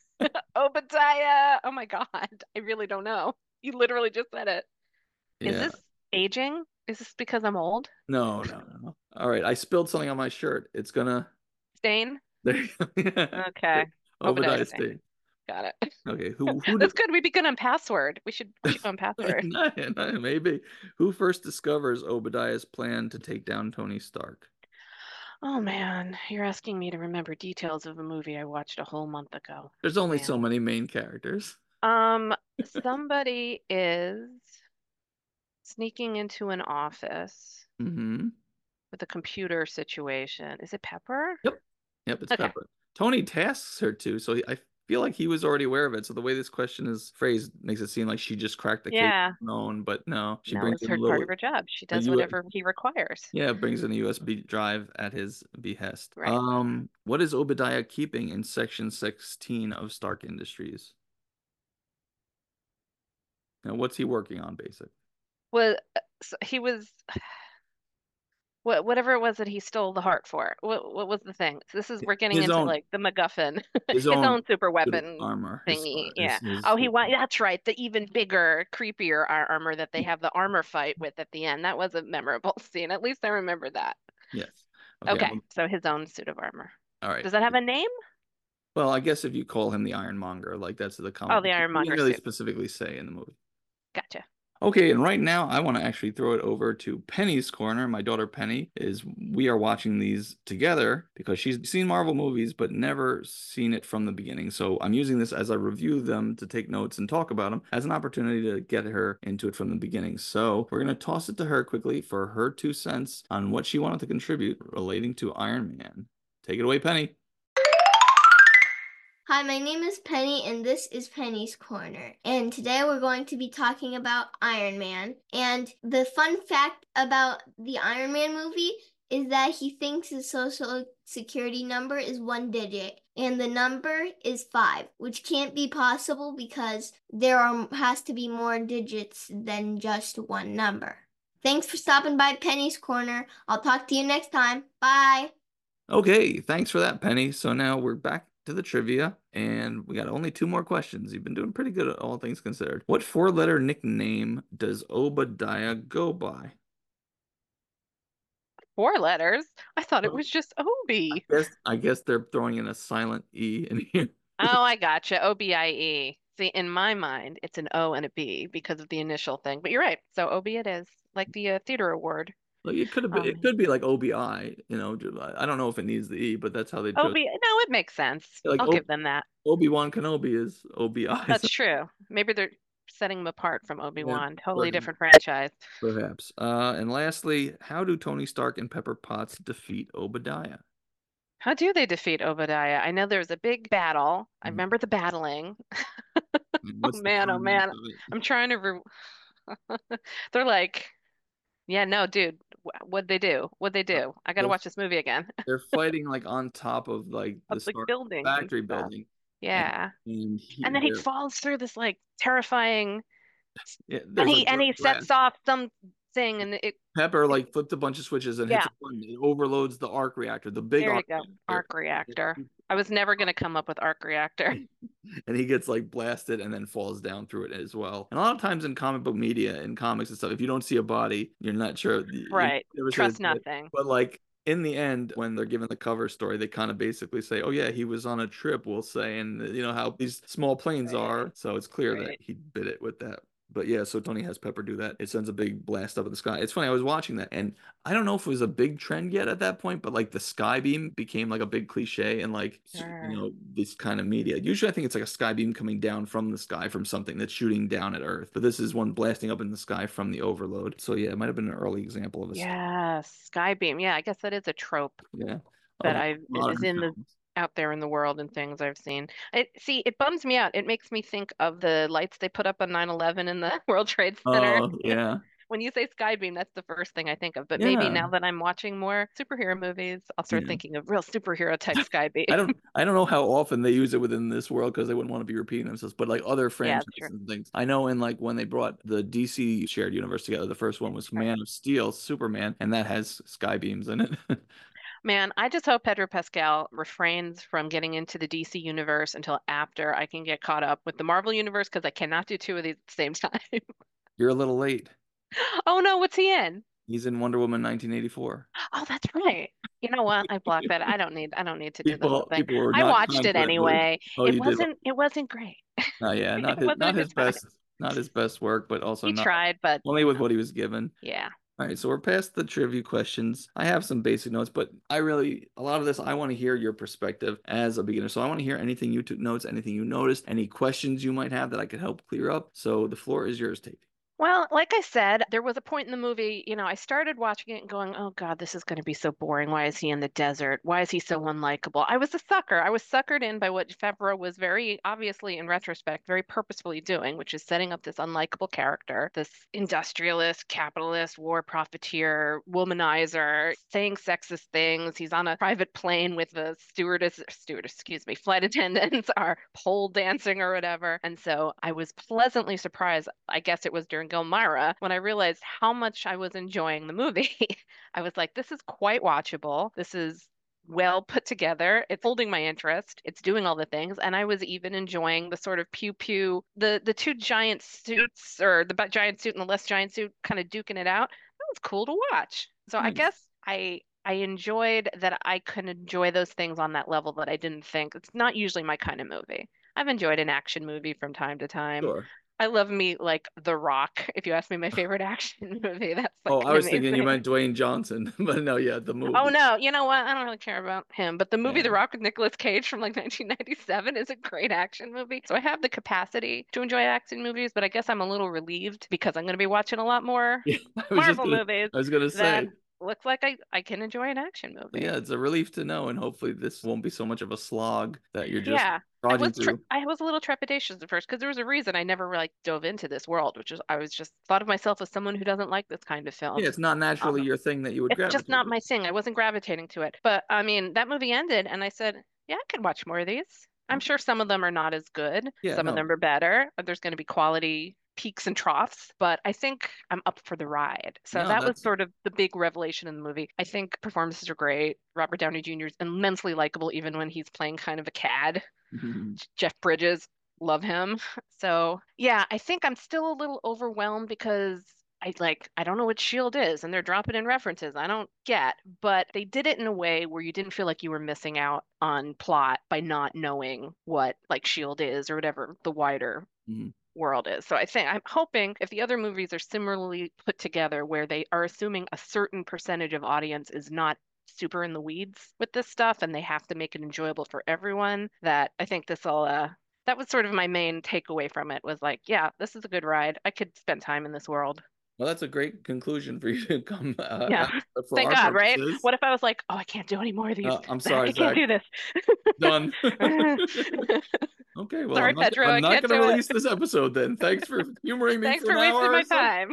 Obadiah. Oh my God. I really don't know. You literally just said it. Is yeah. this aging? Is this because I'm old? No, no, no. All right, I spilled something on my shirt. It's gonna. Stain? There you go. Yeah. Okay. Obadiah Obadiah Stane. Stane. Got it. Okay, who who That's did good. We'd be good on password. We should we should go on password. no, no, maybe who first discovers Obadiah's plan to take down Tony Stark? Oh man, you're asking me to remember details of a movie I watched a whole month ago. There's only Man. so many main characters. Um, somebody is sneaking into an office Mm-hmm. with a computer situation. Is it Pepper? Yep. Yep, it's Okay. Pepper. Tony tasks her to, so he, I feel like he was already aware of it. So the way this question is phrased makes it seem like she just cracked the case Yeah. on her own, but no, she No, brings it's in her a part little of her job. She a does U whatever he requires. yeah, brings in a U S B drive at his behest. Right. Um, what is Obadiah keeping in section sixteen of Stark Industries? Now, what's he working on, basic? Well, uh, so he was what whatever it was that he stole the heart for. What what was the thing? So this is we're getting His into own like the MacGuffin, his his own own super suit of weapon armor, his thingy. Yeah. his, his, Oh, he his want that's right. The even bigger, creepier ar- armor that they have the armor fight with at the end. That was a memorable scene. At least I remember that. yes. Okay. Okay, well, so his own suit of armor. all right. Does that have a name? Well, I guess if you call him the Ironmonger, like that's the comic. Oh, the He didn't Ironmonger really suit. specifically say in the movie. Gotcha. Okay, and right now I want to actually throw it over to Penny's corner. My daughter Penny is we are watching these together because she's seen Marvel movies but never seen it from the beginning. So I'm using this as I review them to take notes and talk about them as an opportunity to get her into it from the beginning. So we're going to toss it to her quickly for her two cents on what she wanted to contribute relating to Iron Man. Take it away, Penny. Hi, my name is Penny, and this is Penny's Corner. And today we're going to be talking about Iron Man. And the fun fact about the Iron Man movie is that he thinks his social security number is one digit, and the number is five, which can't be possible because there are, has to be more digits than just one number. Thanks for stopping by Penny's Corner. I'll talk to you next time. Bye. Okay, thanks for that, Penny. So now we're back to the trivia, and we got only two more questions. You've been doing pretty good at all things considered. What four-letter nickname does Obadiah go by? Four letters? I thought it Well, was just I Obi. guess I guess they're throwing in a silent E in here. Oh, I gotcha. O B I E. See, in my mind, it's an O and a B because of the initial thing. But you're right. So O B it is, like the uh, theater award. Like it could have been, Oh it man. could be like O B I, you know. ju- I I don't know if it needs the E, but that's how they chose. O B, no, it makes sense. Like I'll o give them that. Obi-Wan Kenobi is O B I. That's So, true. Maybe they're setting them apart from yeah, Obi-Wan. Totally perhaps. different franchise. perhaps. Uh, and lastly, how do Tony Stark and Pepper Potts defeat Obadiah? How do they defeat Obadiah? I know there was a big battle. I Mhm. remember the battling. And Oh what's the man, oh climax man. of it? I'm trying to re They're like, yeah, no, dude, wh- what'd they do? What'd they Uh, do? I gotta They're watch this movie again. they're fighting like on top of like Of the like Stark buildings and factory stuff. building, and Yeah. and he, And then he they're falls through this like terrifying yeah, and there's like he and he sets glass. off some thing and it, Pepper it like flipped a bunch of switches and hits yeah, a button. It overloads the arc reactor, the big there you arc go. reactor. Arc reactor. I was never gonna come up with arc reactor. And he gets like blasted and then falls down through it as well. And a lot of times in comic book media and comics and stuff, if you don't see a body, you're not sure. You Right. never say it's Trust dead. nothing. But like in the end, when they're given the cover story, they kind of basically say, "Oh yeah, he was on a trip." We'll say, and you know how these small planes Right. are, so it's clear that Right. he bit it with that. But yeah, so Tony has Pepper do that. It sends a big blast up in the sky. It's funny. I was watching that, and I don't know if it was a big trend yet at that point, but like the sky beam became like a big cliche and like you Sure. know this kind of media. Usually, I think it's like a sky beam coming down from the sky from something that's shooting down at Earth, but this is one blasting up in the sky from the overload. So yeah, it might have been an early example of a sky. Yes. Skybeam. Yeah, I guess that is a trope Yeah, that of I is modern in the films. out there in the world and things I've seen. It see, it bums me out. It makes me think of the lights they put up on nine eleven in the World Trade Center. Oh yeah, When you say Skybeam, that's the first thing I think of. But maybe yeah, now that I'm watching more superhero movies, I'll start yeah. thinking of real superhero type Skybeam. I don't I don't know how often they use it within this world because they wouldn't want to be repeating themselves, but like other Yeah, franchises that's true. and things. I know in like when they brought the D C shared universe together, the first one was Right. Man of Steel, Superman, and that has sky beams in it. Man, I just hope Pedro Pascal refrains from getting into the D C universe until after I can get caught up with the Marvel universe because I cannot do two of these at the same time. You're a little late. Oh no, what's he in? He's in Wonder Woman nineteen eighty-four. Oh, that's right. You know what? I blocked that. I don't need I don't need to do the whole People thing. people were I not watched kind it to that move. anyway. Oh, It you did. wasn't it wasn't great. No, yeah, It not his wasn't a not good his time. best not his best work, but also He not tried, but only with what he was given. yeah. All right, so we're past the trivia questions. I have some basic notes, but I really, a lot of this, I want to hear your perspective as a beginner. So I want to hear anything you took notes, anything you noticed, any questions you might have that I could help clear up. So the floor is yours, Tate. Well, like I said, there was a point in the movie, you know, I started watching it and going, oh God, this is going to be so boring. Why is he in the desert? Why is he so unlikable? I was a sucker. I was suckered in by what Favreau was very obviously, in retrospect, very purposefully doing, which is setting up this unlikable character, this industrialist, capitalist, war profiteer, womanizer, saying sexist things. He's on a private plane with the stewardess, stewardess, excuse me, flight attendants are pole dancing or whatever. And so I was pleasantly surprised. I guess it was during Gilmyra when I realized how much I was enjoying the movie. I was like, this is quite watchable. This is well put together. It's holding my interest. It's doing all the things. And I was even enjoying the sort of pew pew, the the two giant suits or the ba- giant suit and the less giant suit kind of duking it out. That was cool to watch. So I Nice. guess I I enjoyed that I could enjoy those things on that level that I didn't think. It's not usually my kind of movie. I've enjoyed an action movie from time to time. Sure. I love me like The Rock. If you ask me my favorite action movie, that's Oh, like I an was thinking you amazing. meant Dwayne Johnson, but no, yeah, the Oh movie. no, you know what? I don't really care about him, but the movie Yeah. The Rock with Nicolas Cage from like nineteen ninety-seven is a great action movie. So I have the capacity to enjoy action movies, but I guess I'm a little relieved because I'm going to be watching a lot more Yeah, I was just Marvel gonna, movies I was gonna that say, looks like I I can enjoy an action yeah, movie. it's a relief to know, and hopefully this won't be so much of a slog that you're just Yeah, I trudging was tre through. I was a little trepidatious at first because there was a reason I never like dove into this world, which is I was just thought of myself as someone who doesn't like this kind of Yeah, film. it's not naturally Um, your thing that you would it's just gravitate not to. my thing. I wasn't gravitating to it. But I mean, that movie ended, and I said, yeah, I could watch more of these. I'm Okay. sure some of them are not as good. Yeah, Some of no, them are better. But there's going to be quality peaks and troughs, but I think I'm up for the ride. So No, that was that's sort of the big revelation in the movie. I think performances are great. Robert Downey Junior is immensely likable, even when he's playing kind of a cad. Jeff Bridges, love him. So yeah, I think I'm still a little overwhelmed because I like I don't know what Shield is, and they're dropping in references I don't get, but they did it in a way where you didn't feel like you were missing out on plot by not knowing what like Shield is or whatever the wider Mhm. world is. So I think I'm hoping if the other movies are similarly put together where they are assuming a certain percentage of audience is not super in the weeds with this stuff and they have to make it enjoyable for everyone, that I think this will uh that was sort of my main takeaway from it was like, yeah, this is a good ride. I could spend time in this world. Well, that's a great conclusion for you to come uh, Yeah. at for Thank our God, right? purposes. What if I was like, oh, I can't do any more of these. Uh, I'm sorry, I can't Zach. do this. Done. Okay, well, Sorry, I'm not, Pedro, I I'm not can't going to do it. release this episode then. Thanks for humoring me Thanks for for an wasting hour my or so. time.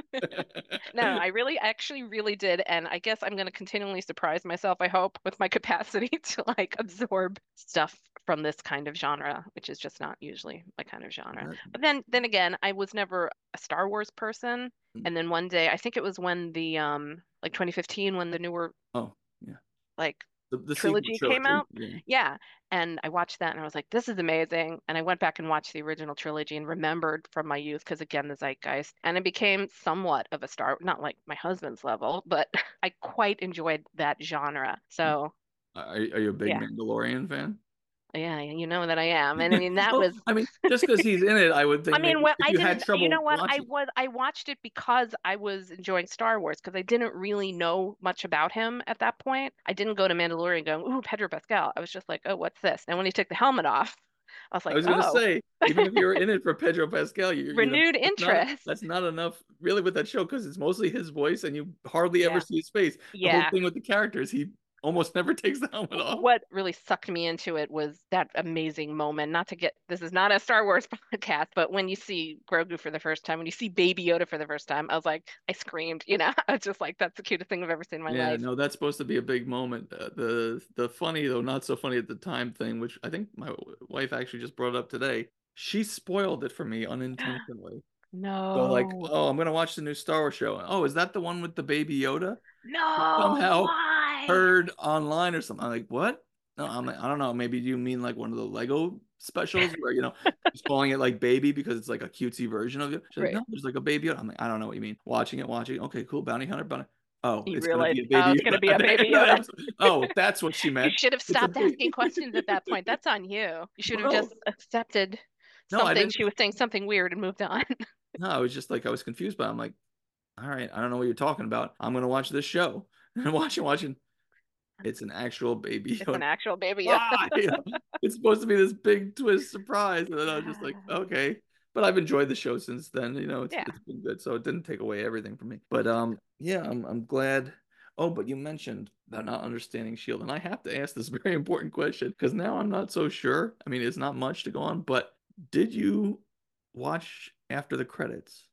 No, I really actually really did, and I guess I'm going to continually surprise myself, I hope, with my capacity to like absorb stuff from this kind of genre, which is just not usually my kind of genre. That- But then then again, I was never a Star Wars person, Mm. and then one day, I think it was when the um like twenty fifteen when the newer Oh, yeah. like The, the sequel trilogy came trilogy. out. Yeah. Yeah. And I watched that and I was like, this is amazing. And I went back and watched the original trilogy and remembered from my youth, because again, the zeitgeist. And it became somewhat of a star, not like my husband's level, but I quite enjoyed that genre. So Are, are you a big yeah, Mandalorian fan? yeah, you know that I am. And I mean, that Well, was, I mean, just because he's in it, I would think I mean, maybe well, if I you had didn't, trouble you know what? I watching. was, I watched it because I was enjoying Star Wars, because I didn't really know much about him at that point. I didn't go to Mandalorian going, ooh, Pedro Pascal. I was just like, oh, what's this? And when he took the helmet off, I was I like, was gonna oh, say, even if you're in it for Pedro Pascal, you you know renewed that's not interest. that's not enough really with that show because it's mostly his voice and you hardly ever Yeah. see his face. The whole Yeah. thing with the characters, he almost never takes the helmet off. What really sucked me into it was that amazing moment. Not to get, this is not a Star Wars podcast, but when you see Grogu for the first time, when you see Baby Yoda for the first time, I was like, I screamed, you know, I was just like, that's the cutest thing I've ever seen in my Yeah, life. no, that's supposed to be a big moment. Uh, the the funny though, not so funny at the time thing, which I think my w- wife actually just brought up today. She spoiled it for me unintentionally. So like, No, oh, I'm gonna watch the new Star Wars show. Oh, is that the one with the Baby Yoda? no, Somehow why? heard online or something. I'm like, what? No, I'm like, I don't know. Maybe you mean like one of the Lego specials where, you know, just calling it like baby because it's like a cutesy version of it. She's like, Right. no, there's like a baby Yoda. I'm like, I don't know what you mean. Watching it, watching. Okay, cool. Bounty hunter, bounty. Oh, You it's gonna realize, be a oh, baby it's gonna Yoda be at a the Baby end of the Yoda. episode. Oh, that's what she You meant. should have It's a stopped big- asking questions at that point. That's on you. You should have No. just accepted No, I something. didn't. She was saying something weird and moved on. No, I was just like, I was confused, but I'm like, all right, I don't know what you're talking about. I'm gonna watch this show and watching, watching. It's an actual baby It's an Yoda. actual Baby Yoda. Why? You know, it's supposed to be this big twist surprise, and then I was just like, okay. But I've enjoyed the show since then. You know, it's Yeah. it's been good, so it didn't take away everything from me. But um, yeah, I'm I'm glad. Oh, but you mentioned about not understanding Shield, and I have to ask this very important question because now I'm not so sure. I mean, it's not much to go on, but did you watch after the credits?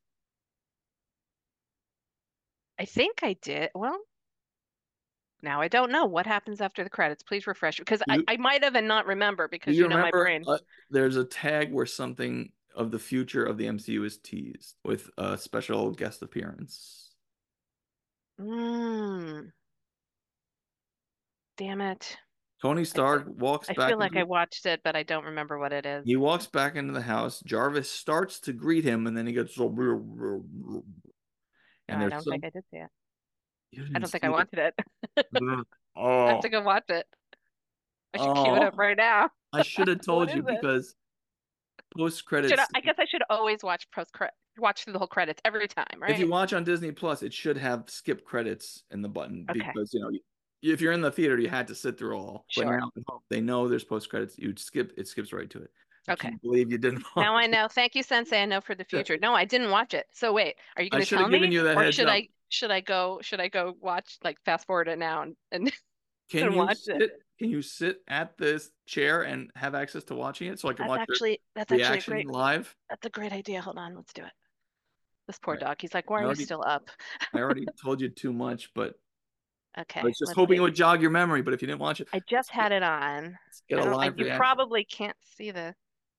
I think I did. Well, now I don't know what happens after the credits. Please refresh because I, You- I might have and not remember Do because you you know my remember? brain. Uh, there's a tag where something of the future of the M C U is teased with a special guest appearance. Mm, damn it. Tony Stark walks I back feel like I into, watched it, but I don't remember what it is. he walks back into the house. Jarvis starts to greet him, and then he gets so. No, And I there's don't some. think I did see it. You I didn't don't think see I it. watched it. I Oh, have to go watch it. I should cue it oh! up right now. I should have told What you is it? because post Should credits. I, I guess I should always watch post credit, watch through the whole credits every time, If you right? watch on Disney Plus, it should have skip credits in the button Okay. because you know if you're in the theater, you had to sit through all. But Sure. now at home, they know there's post credits. You skip it, skips right to it. I Okay. can't believe you didn't watch Now I it. know. Thank you, Sensei. I know for the Yeah. future. No, I didn't watch it. So wait, are you I going to should have tell given me, you that or heads should up. I should I go should I go watch like fast forward it now and, and Can and you watch it? sit? Can you sit at this chair and have access to watching it so I can That's watch actually that's your actually a reaction great live? that's a great idea. Hold on, let's do it. This poor Right. dog. He's like, why I are you already, still up? I already told you too much, but Okay, I was just let's hoping see. it would jog your memory. But if you didn't watch it, I let's just get, had it on. let's get I a don't. I, live you reaction. probably can't see the.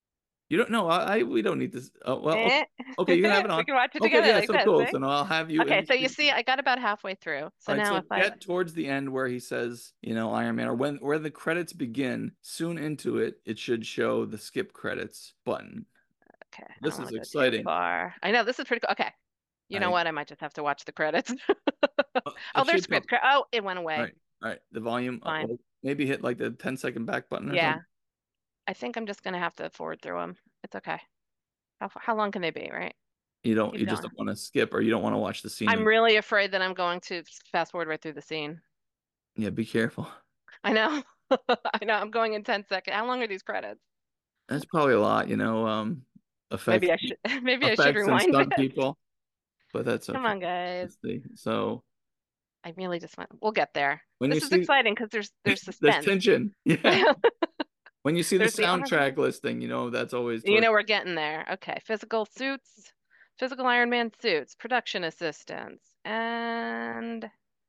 You don't know. I, I we don't need this. Oh, well, okay. Eh. Okay, you can have it We on. can watch it Okay, together yeah, like so this. cool. See? So now I'll have you. in Okay, the so you screen. see, I got about halfway through. So All right, now so if I get towards the end where he says, you know, Iron Man, or when where the credits begin, soon into it, it should show the skip credits button. okay, I This don't is want to go exciting. too far. I know this is pretty cool. Okay, you know I- what? I might just have to watch the credits. Uh, Oh, it there's should come- script. cre- Oh, it went away. All right, all right. The volume. uh, Fine. well, maybe hit like the ten second back button or Yeah, something. I think I'm just gonna have to forward through them. It's okay. How f- how long can they be, right? You don't. Keep You just going. don't want to skip, or you don't want to watch the scene. I'm and- really afraid that I'm going to fast forward right through the scene. Yeah, be careful. I know. I know. I'm going in ten seconds. How long are these credits? That's probably a lot, you know. Um, effects, Maybe I should maybe I should effects and rewind stunt it. people, but that's okay. Come on, guys. Let's see. So I really just want we'll get there. when This you is see exciting because there's there's there's suspense. tension, yeah. When you see the There's the arm- soundtrack listing, you know that's always You towards- know we're getting there. Okay. Physical suits, physical Iron Man suits, production assistants, and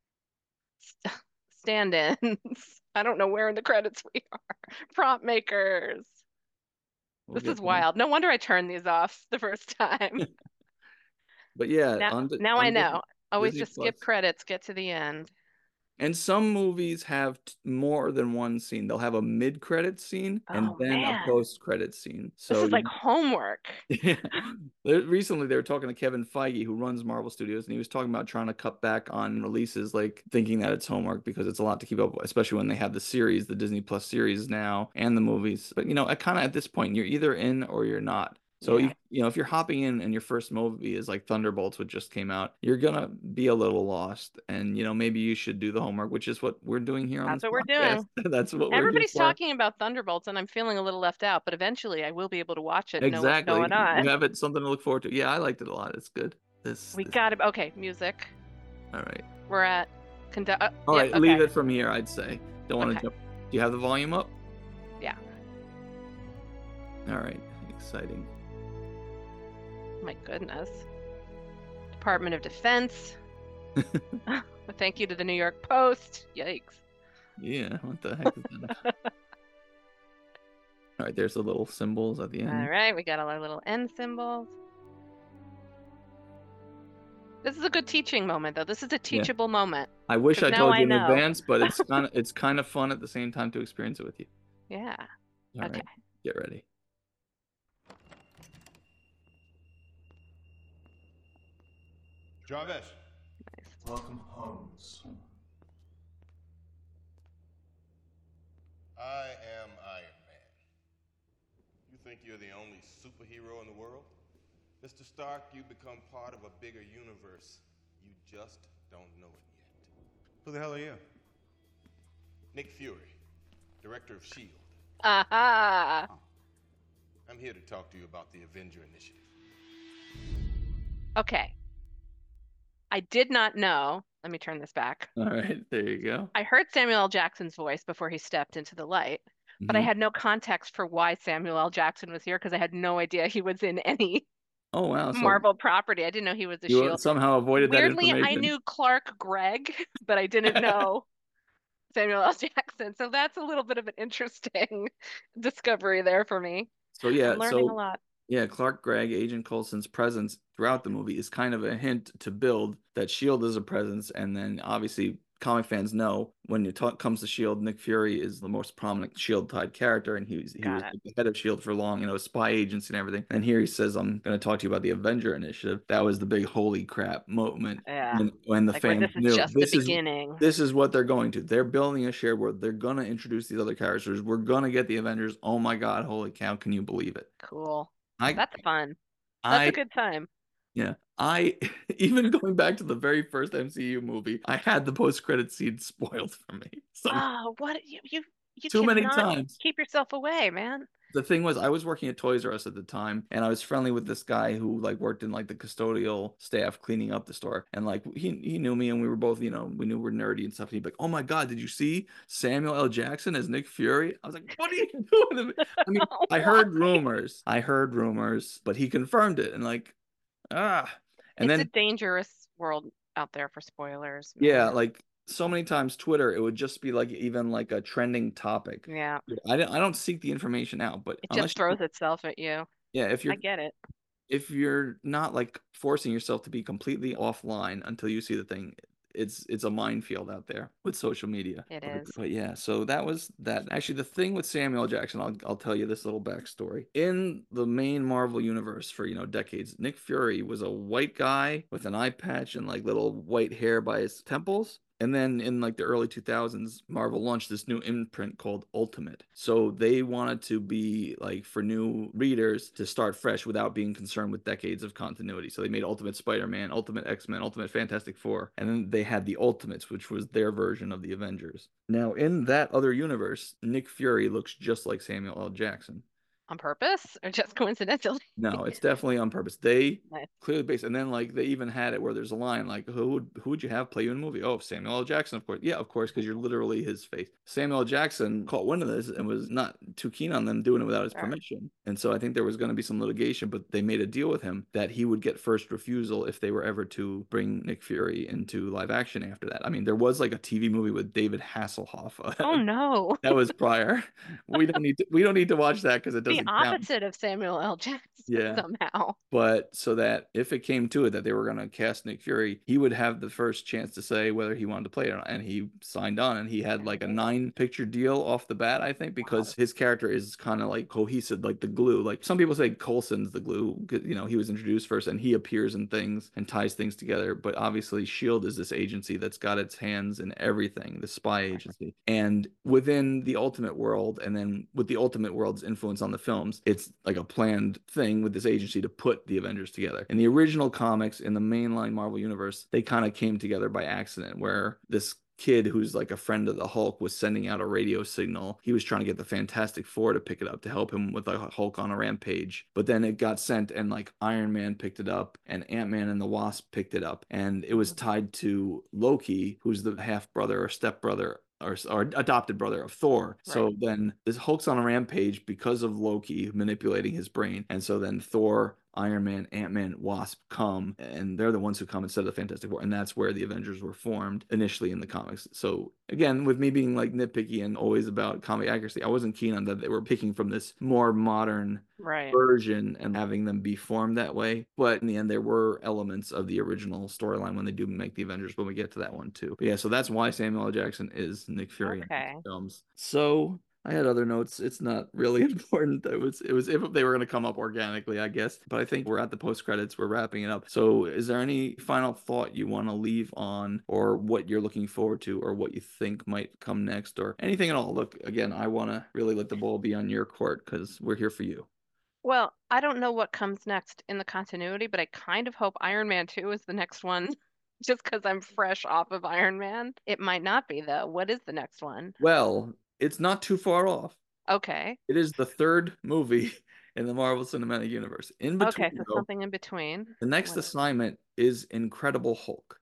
st- stand-ins. I don't know where in the credits we are. Prop makers. we'll This get is there. wild. No wonder I turned these off the first time. But yeah, Now, on Di- now I on Disney- know. Always Disney just skip Plus. credits, get to the end. And some movies have t- more than one scene. They'll have a mid-credit scene and Oh, then man. a post-credit scene. This So is like you- homework. Yeah. There- Recently, they were talking to Kevin Feige, who runs Marvel Studios, and he was talking about trying to cut back on releases, like thinking that it's homework because it's a lot to keep up with, especially when they have the series, the Disney Plus series now, and the movies. But, you know, I kind of at this point, you're either in or you're not. So, Yeah. you, you know, if you're hopping in and your first movie is like Thunderbolts, which just came out, you're going to be a little lost. And, you know, maybe you should do the homework, which is what we're doing here on That's this what we're podcast. That's what we're here Everybody's for. talking about Thunderbolts, and I'm feeling a little left out, but eventually I will be able to watch it and know what's Exactly. going on. You have it something to look forward to. Yeah, I liked it a lot. It's good. This, We this- got it. Okay, music. all right. We're at conduct. Uh, All yeah, right, okay. leave it from here, I'd say. Don't want to Okay. jump. Do you have the volume up? Yeah. All right, exciting. My goodness. Department of Defense. Thank you to the New York Post. Yikes. Yeah, what the heck is that? All right, there's the little symbols at the end. All right, we got all our little end symbols. This is a good teaching moment, though. This is a teachable moment. I wish 'Cause I now told I you in know. advance, but it's kind of it's kind of fun at the same time to experience it with you. Yeah. All Okay. right, get ready. Jarvis. Welcome, Holmes. I am Iron Man. You think you're the only superhero in the world? Mister Stark, you become part of a bigger universe. You just don't know it yet. Who the hell are you? Nick Fury, director of S H I E L D. Aha. I'm here to talk to you about the Avenger Initiative. Okay. I did not know. Let me turn this back. All right, there you go. I heard Samuel L. Jackson's voice before he stepped into the light, but I Mhm. had no context for why Samuel L. Jackson was here because I had no idea he was in any Oh wow, so Marvel property. I didn't know he was a you Shield. somehow avoided Weirdly, that I information. knew Clark Gregg, but I didn't know Samuel L. Jackson. So that's a little bit of an interesting discovery there for me. So yeah, I'm learning so a lot. yeah, Clark Gregg, Agent Coulson's presence throughout the movie is kind of a hint to build that S H I E L D is a presence, and then obviously comic fans know when it ta- comes to S H I E L D, Nick Fury is the most prominent S H I E L D tied character, and he was he Got was it. the head of S H I E L D for long, you know, spy agency and everything. And here he says, "I'm going to talk to you about the Avenger Initiative." That was the big holy crap moment Yeah. when, when the Like, where fans this is knew just this the is beginning. this is what they're going to. They're building a shared world. They're going to introduce these other characters. We're going to get the Avengers. Oh my God, holy cow! Can you believe it? Cool. I That's fun. That's I a good time. yeah, I even going back to the very first M C U movie, I had the post-credit scene spoiled for me. So Oh, what you you you too many cannot times. keep yourself away, man. The thing was, I was working at Toys R Us at the time, and I was friendly with this guy who like worked in like the custodial staff cleaning up the store, and like he he knew me, and we were both, you know, we knew we're nerdy and stuff. And he'd be like, "Oh my God, did you see Samuel L. Jackson as Nick Fury?" I was like, "What are you doing to me?" I mean, I heard rumors, I heard rumors, but he confirmed it, and like, ah, and It's then a dangerous world out there for spoilers. yeah, man. like so many times Twitter, it would just be like even like a trending topic. Yeah. I don't, I don't seek the information out, but It unless just you, throws itself at you. yeah, if I you're get it. if you're not like forcing yourself to be completely offline until you see the thing, it's it's a minefield out there with social media. It But, is. but yeah, so that was that. Actually, the thing with Samuel L. Jackson, I'll I'll tell you this little backstory. In the main Marvel universe for, you know, decades, Nick Fury was a white guy with an eye patch and like little white hair by his temples. And then in like the early two thousands, Marvel launched this new imprint called Ultimate. So they wanted to be like for new readers to start fresh without being concerned with decades of continuity. So they made Ultimate Spider-Man, Ultimate X-Men, Ultimate Fantastic Four, and then they had the Ultimates, which was their version of the Avengers. Now, in that other universe, Nick Fury looks just like Samuel L. Jackson. On purpose or just coincidentally? No, it's definitely on purpose. They Nice. clearly based, and then like they even had it where there's a line like, "Who would who would you have play you in a movie?" Oh, Samuel L. Jackson, of course. Yeah, of course, because you're literally his face. Samuel L. Jackson caught wind of this and was not too keen on them doing it without his Sure. permission, and so I think there was going to be some litigation, but they made a deal with him that he would get first refusal if they were ever to bring Nick Fury into live action after that. I mean, there was like a T V movie with David Hasselhoff. Oh no. That was prior. We don't need to, we don't need to watch that because it The doesn't count. opposite of Samuel L. Jackson Yeah. somehow. But so that if it came to it that they were going to cast Nick Fury, he would have the first chance to say whether he wanted to play it or not. And he signed on, and he had like a nine picture deal off the bat, I think, because Wow. his character is kind of like cohesive, like the glue. Like some people say Coulson's the glue, 'cause, you know, he was introduced first and he appears in things and ties things together. But obviously, S H I E L D is this agency that's got its hands in everything, the spy agency. And within the Ultimate World, and then with the Ultimate World's influence on the films, it's like a planned thing with this agency to put the Avengers together. In the original comics, in the mainline Marvel universe, they kind of came together by accident, where this kid who's like a friend of the Hulk was sending out a radio signal. He was trying to get the Fantastic Four to pick it up to help him with the Hulk on a rampage. But then it got sent, and like Iron Man picked it up, and Ant-Man and the Wasp picked it up, and it was tied to Loki, who's the half brother or step brother or, or adopted brother of Thor. Right. So then this Hulk's on a rampage because of Loki manipulating his brain. And so then Thor, Iron Man, Ant-Man, Wasp come, and they're the ones who come instead of the Fantastic Four. And that's where the Avengers were formed initially in the comics. So again, with me being like nitpicky and always about comic accuracy, I wasn't keen on that they were picking from this more modern right. version and having them be formed that way. But in the end, there were elements of the original storyline when they do make the Avengers, when we get to that one too. But yeah, so that's why Samuel L. Jackson is Nick Fury okay. in these films. So I had other notes. It's not really important. It was, it was if they were going to come up organically, I guess. But I think we're at the post credits. We're wrapping it up. So is there any final thought you want to leave on, or what you're looking forward to, or what you think might come next, or anything at all? Look, again, I want to really let the ball be on your court because we're here for you. Well, I don't know what comes next in the continuity, but I kind of hope Iron Man two is the next one. Just because I'm fresh off of Iron Man. It might not be, though. What is the next one? Well, it's not too far off. Okay. It is the third movie in the Marvel Cinematic Universe. In between, okay, so though, something in between. the next what assignment is Incredible Hulk.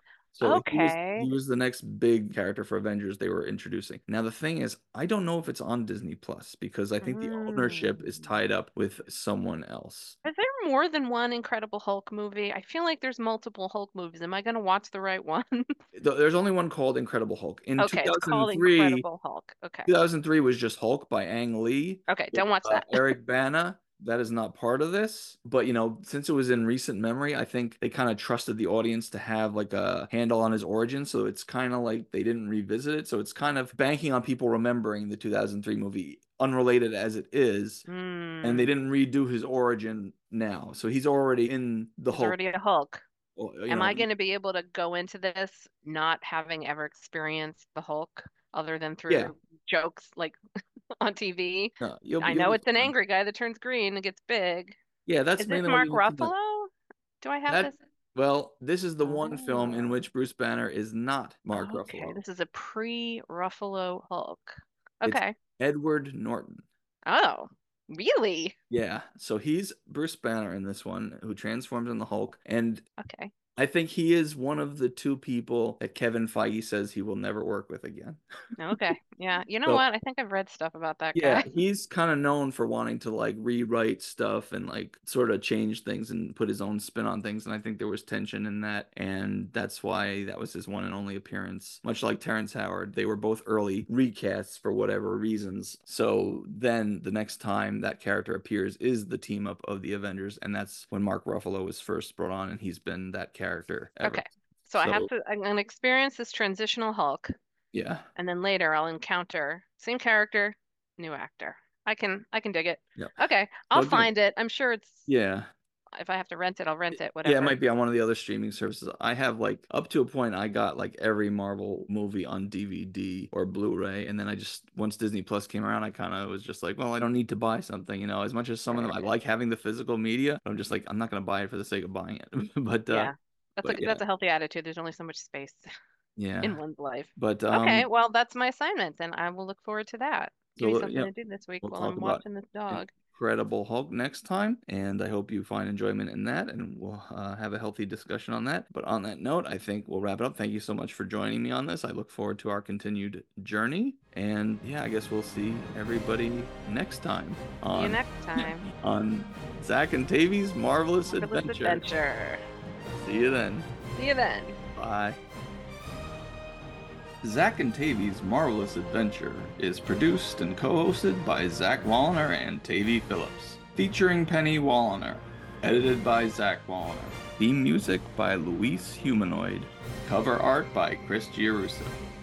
So okay. he was, he was the next big character for Avengers they were introducing. Now, the thing is, I don't know if it's on Disney Plus because I think mm. the ownership is tied up with someone else. Is there more than one Incredible Hulk movie? I feel like there's multiple Hulk movies. Am I going to watch the right one? There's only one called Incredible Hulk. In okay, two thousand three, it's called Incredible Hulk. Okay. two thousand three was just Hulk by Ang Lee. Okay, don't watch uh, that. Eric Bana. That is not part of this, but you know, since it was in recent memory, I think they kind of trusted the audience to have like a handle on his origin. So it's kind of like they didn't revisit it. So it's kind of banking on people remembering the two thousand three movie, unrelated as it is. Mm. And they didn't redo his origin now. So he's already in the he's Hulk. already a Hulk. Well, Am know, I going to be able to go into this not having ever experienced the Hulk other than through yeah. jokes like on T V? No, you'll, I you'll know it's fine. an angry guy that turns green and gets big. Yeah, that's is mainly this what Mark you need to know. Ruffalo? Do I have that, this? Well, this is the oh. one film in Oh. which Bruce Banner is not Mark okay, Ruffalo. This is a pre-Ruffalo Hulk. Okay. It's Edward Norton. Oh, really? Yeah. So he's Bruce Banner in this one, who transforms in the Hulk. And okay. I think he is one of the two people that Kevin Feige says he will never work with again. Okay. Yeah, you know So- what? I think I've read stuff about that Yeah, guy. he's kind of known for wanting to like rewrite stuff and like sort of change things and put his own spin on things. And I think there was tension in that. And that's why that was his one and only appearance. Much like Terrence Howard, they were both early recasts for whatever reasons. So then the next time that character appears is the team up of the Avengers. And that's when Mark Ruffalo was first brought on, and he's been that character ever. Okay. So, I have So- to, I'm going to experience this transitional Hulk, Yeah. and then later I'll encounter same character, new actor. I can, I can dig it. Yep. Okay, I'll Okay. find it. I'm sure it's, Yeah. if I have to rent it, I'll rent it, whatever. Yeah, it might be on one of the other streaming services. I have like up to a point I got like every Marvel movie on D V D or Blu-ray, and then I just once Disney Plus came around, I kind of was just like, well, I don't need to buy something, you know. As much as some of them I like having the physical media, I'm just like, I'm not gonna buy it for the sake of buying it. but uh, Yeah, that's but a yeah. that's a healthy attitude. There's only so much space yeah, in one's life. but um, Okay, well, that's my assignment, and I will look forward to that. Give me So, something yeah, to do this week we'll while talk I'm about watching this dog. Incredible Hulk next time, and I hope you find enjoyment in that, and we'll uh, have a healthy discussion on that. But on that note, I think we'll wrap it up. Thank you so much for joining me on this. I look forward to our continued journey, and yeah, I guess we'll see everybody next time See on you next time. on Zach and Tavy's Marvelous, Marvelous Adventure. Adventure. See you then. See you then. Bye. Zach and Tavy's Marvelous Adventure is produced and co-hosted by Zach Wallner and Tavy Phillips, featuring Penny Wallner, edited by Zach Wallner, theme music by Luis Humanoid, cover art by Chris Giarusa.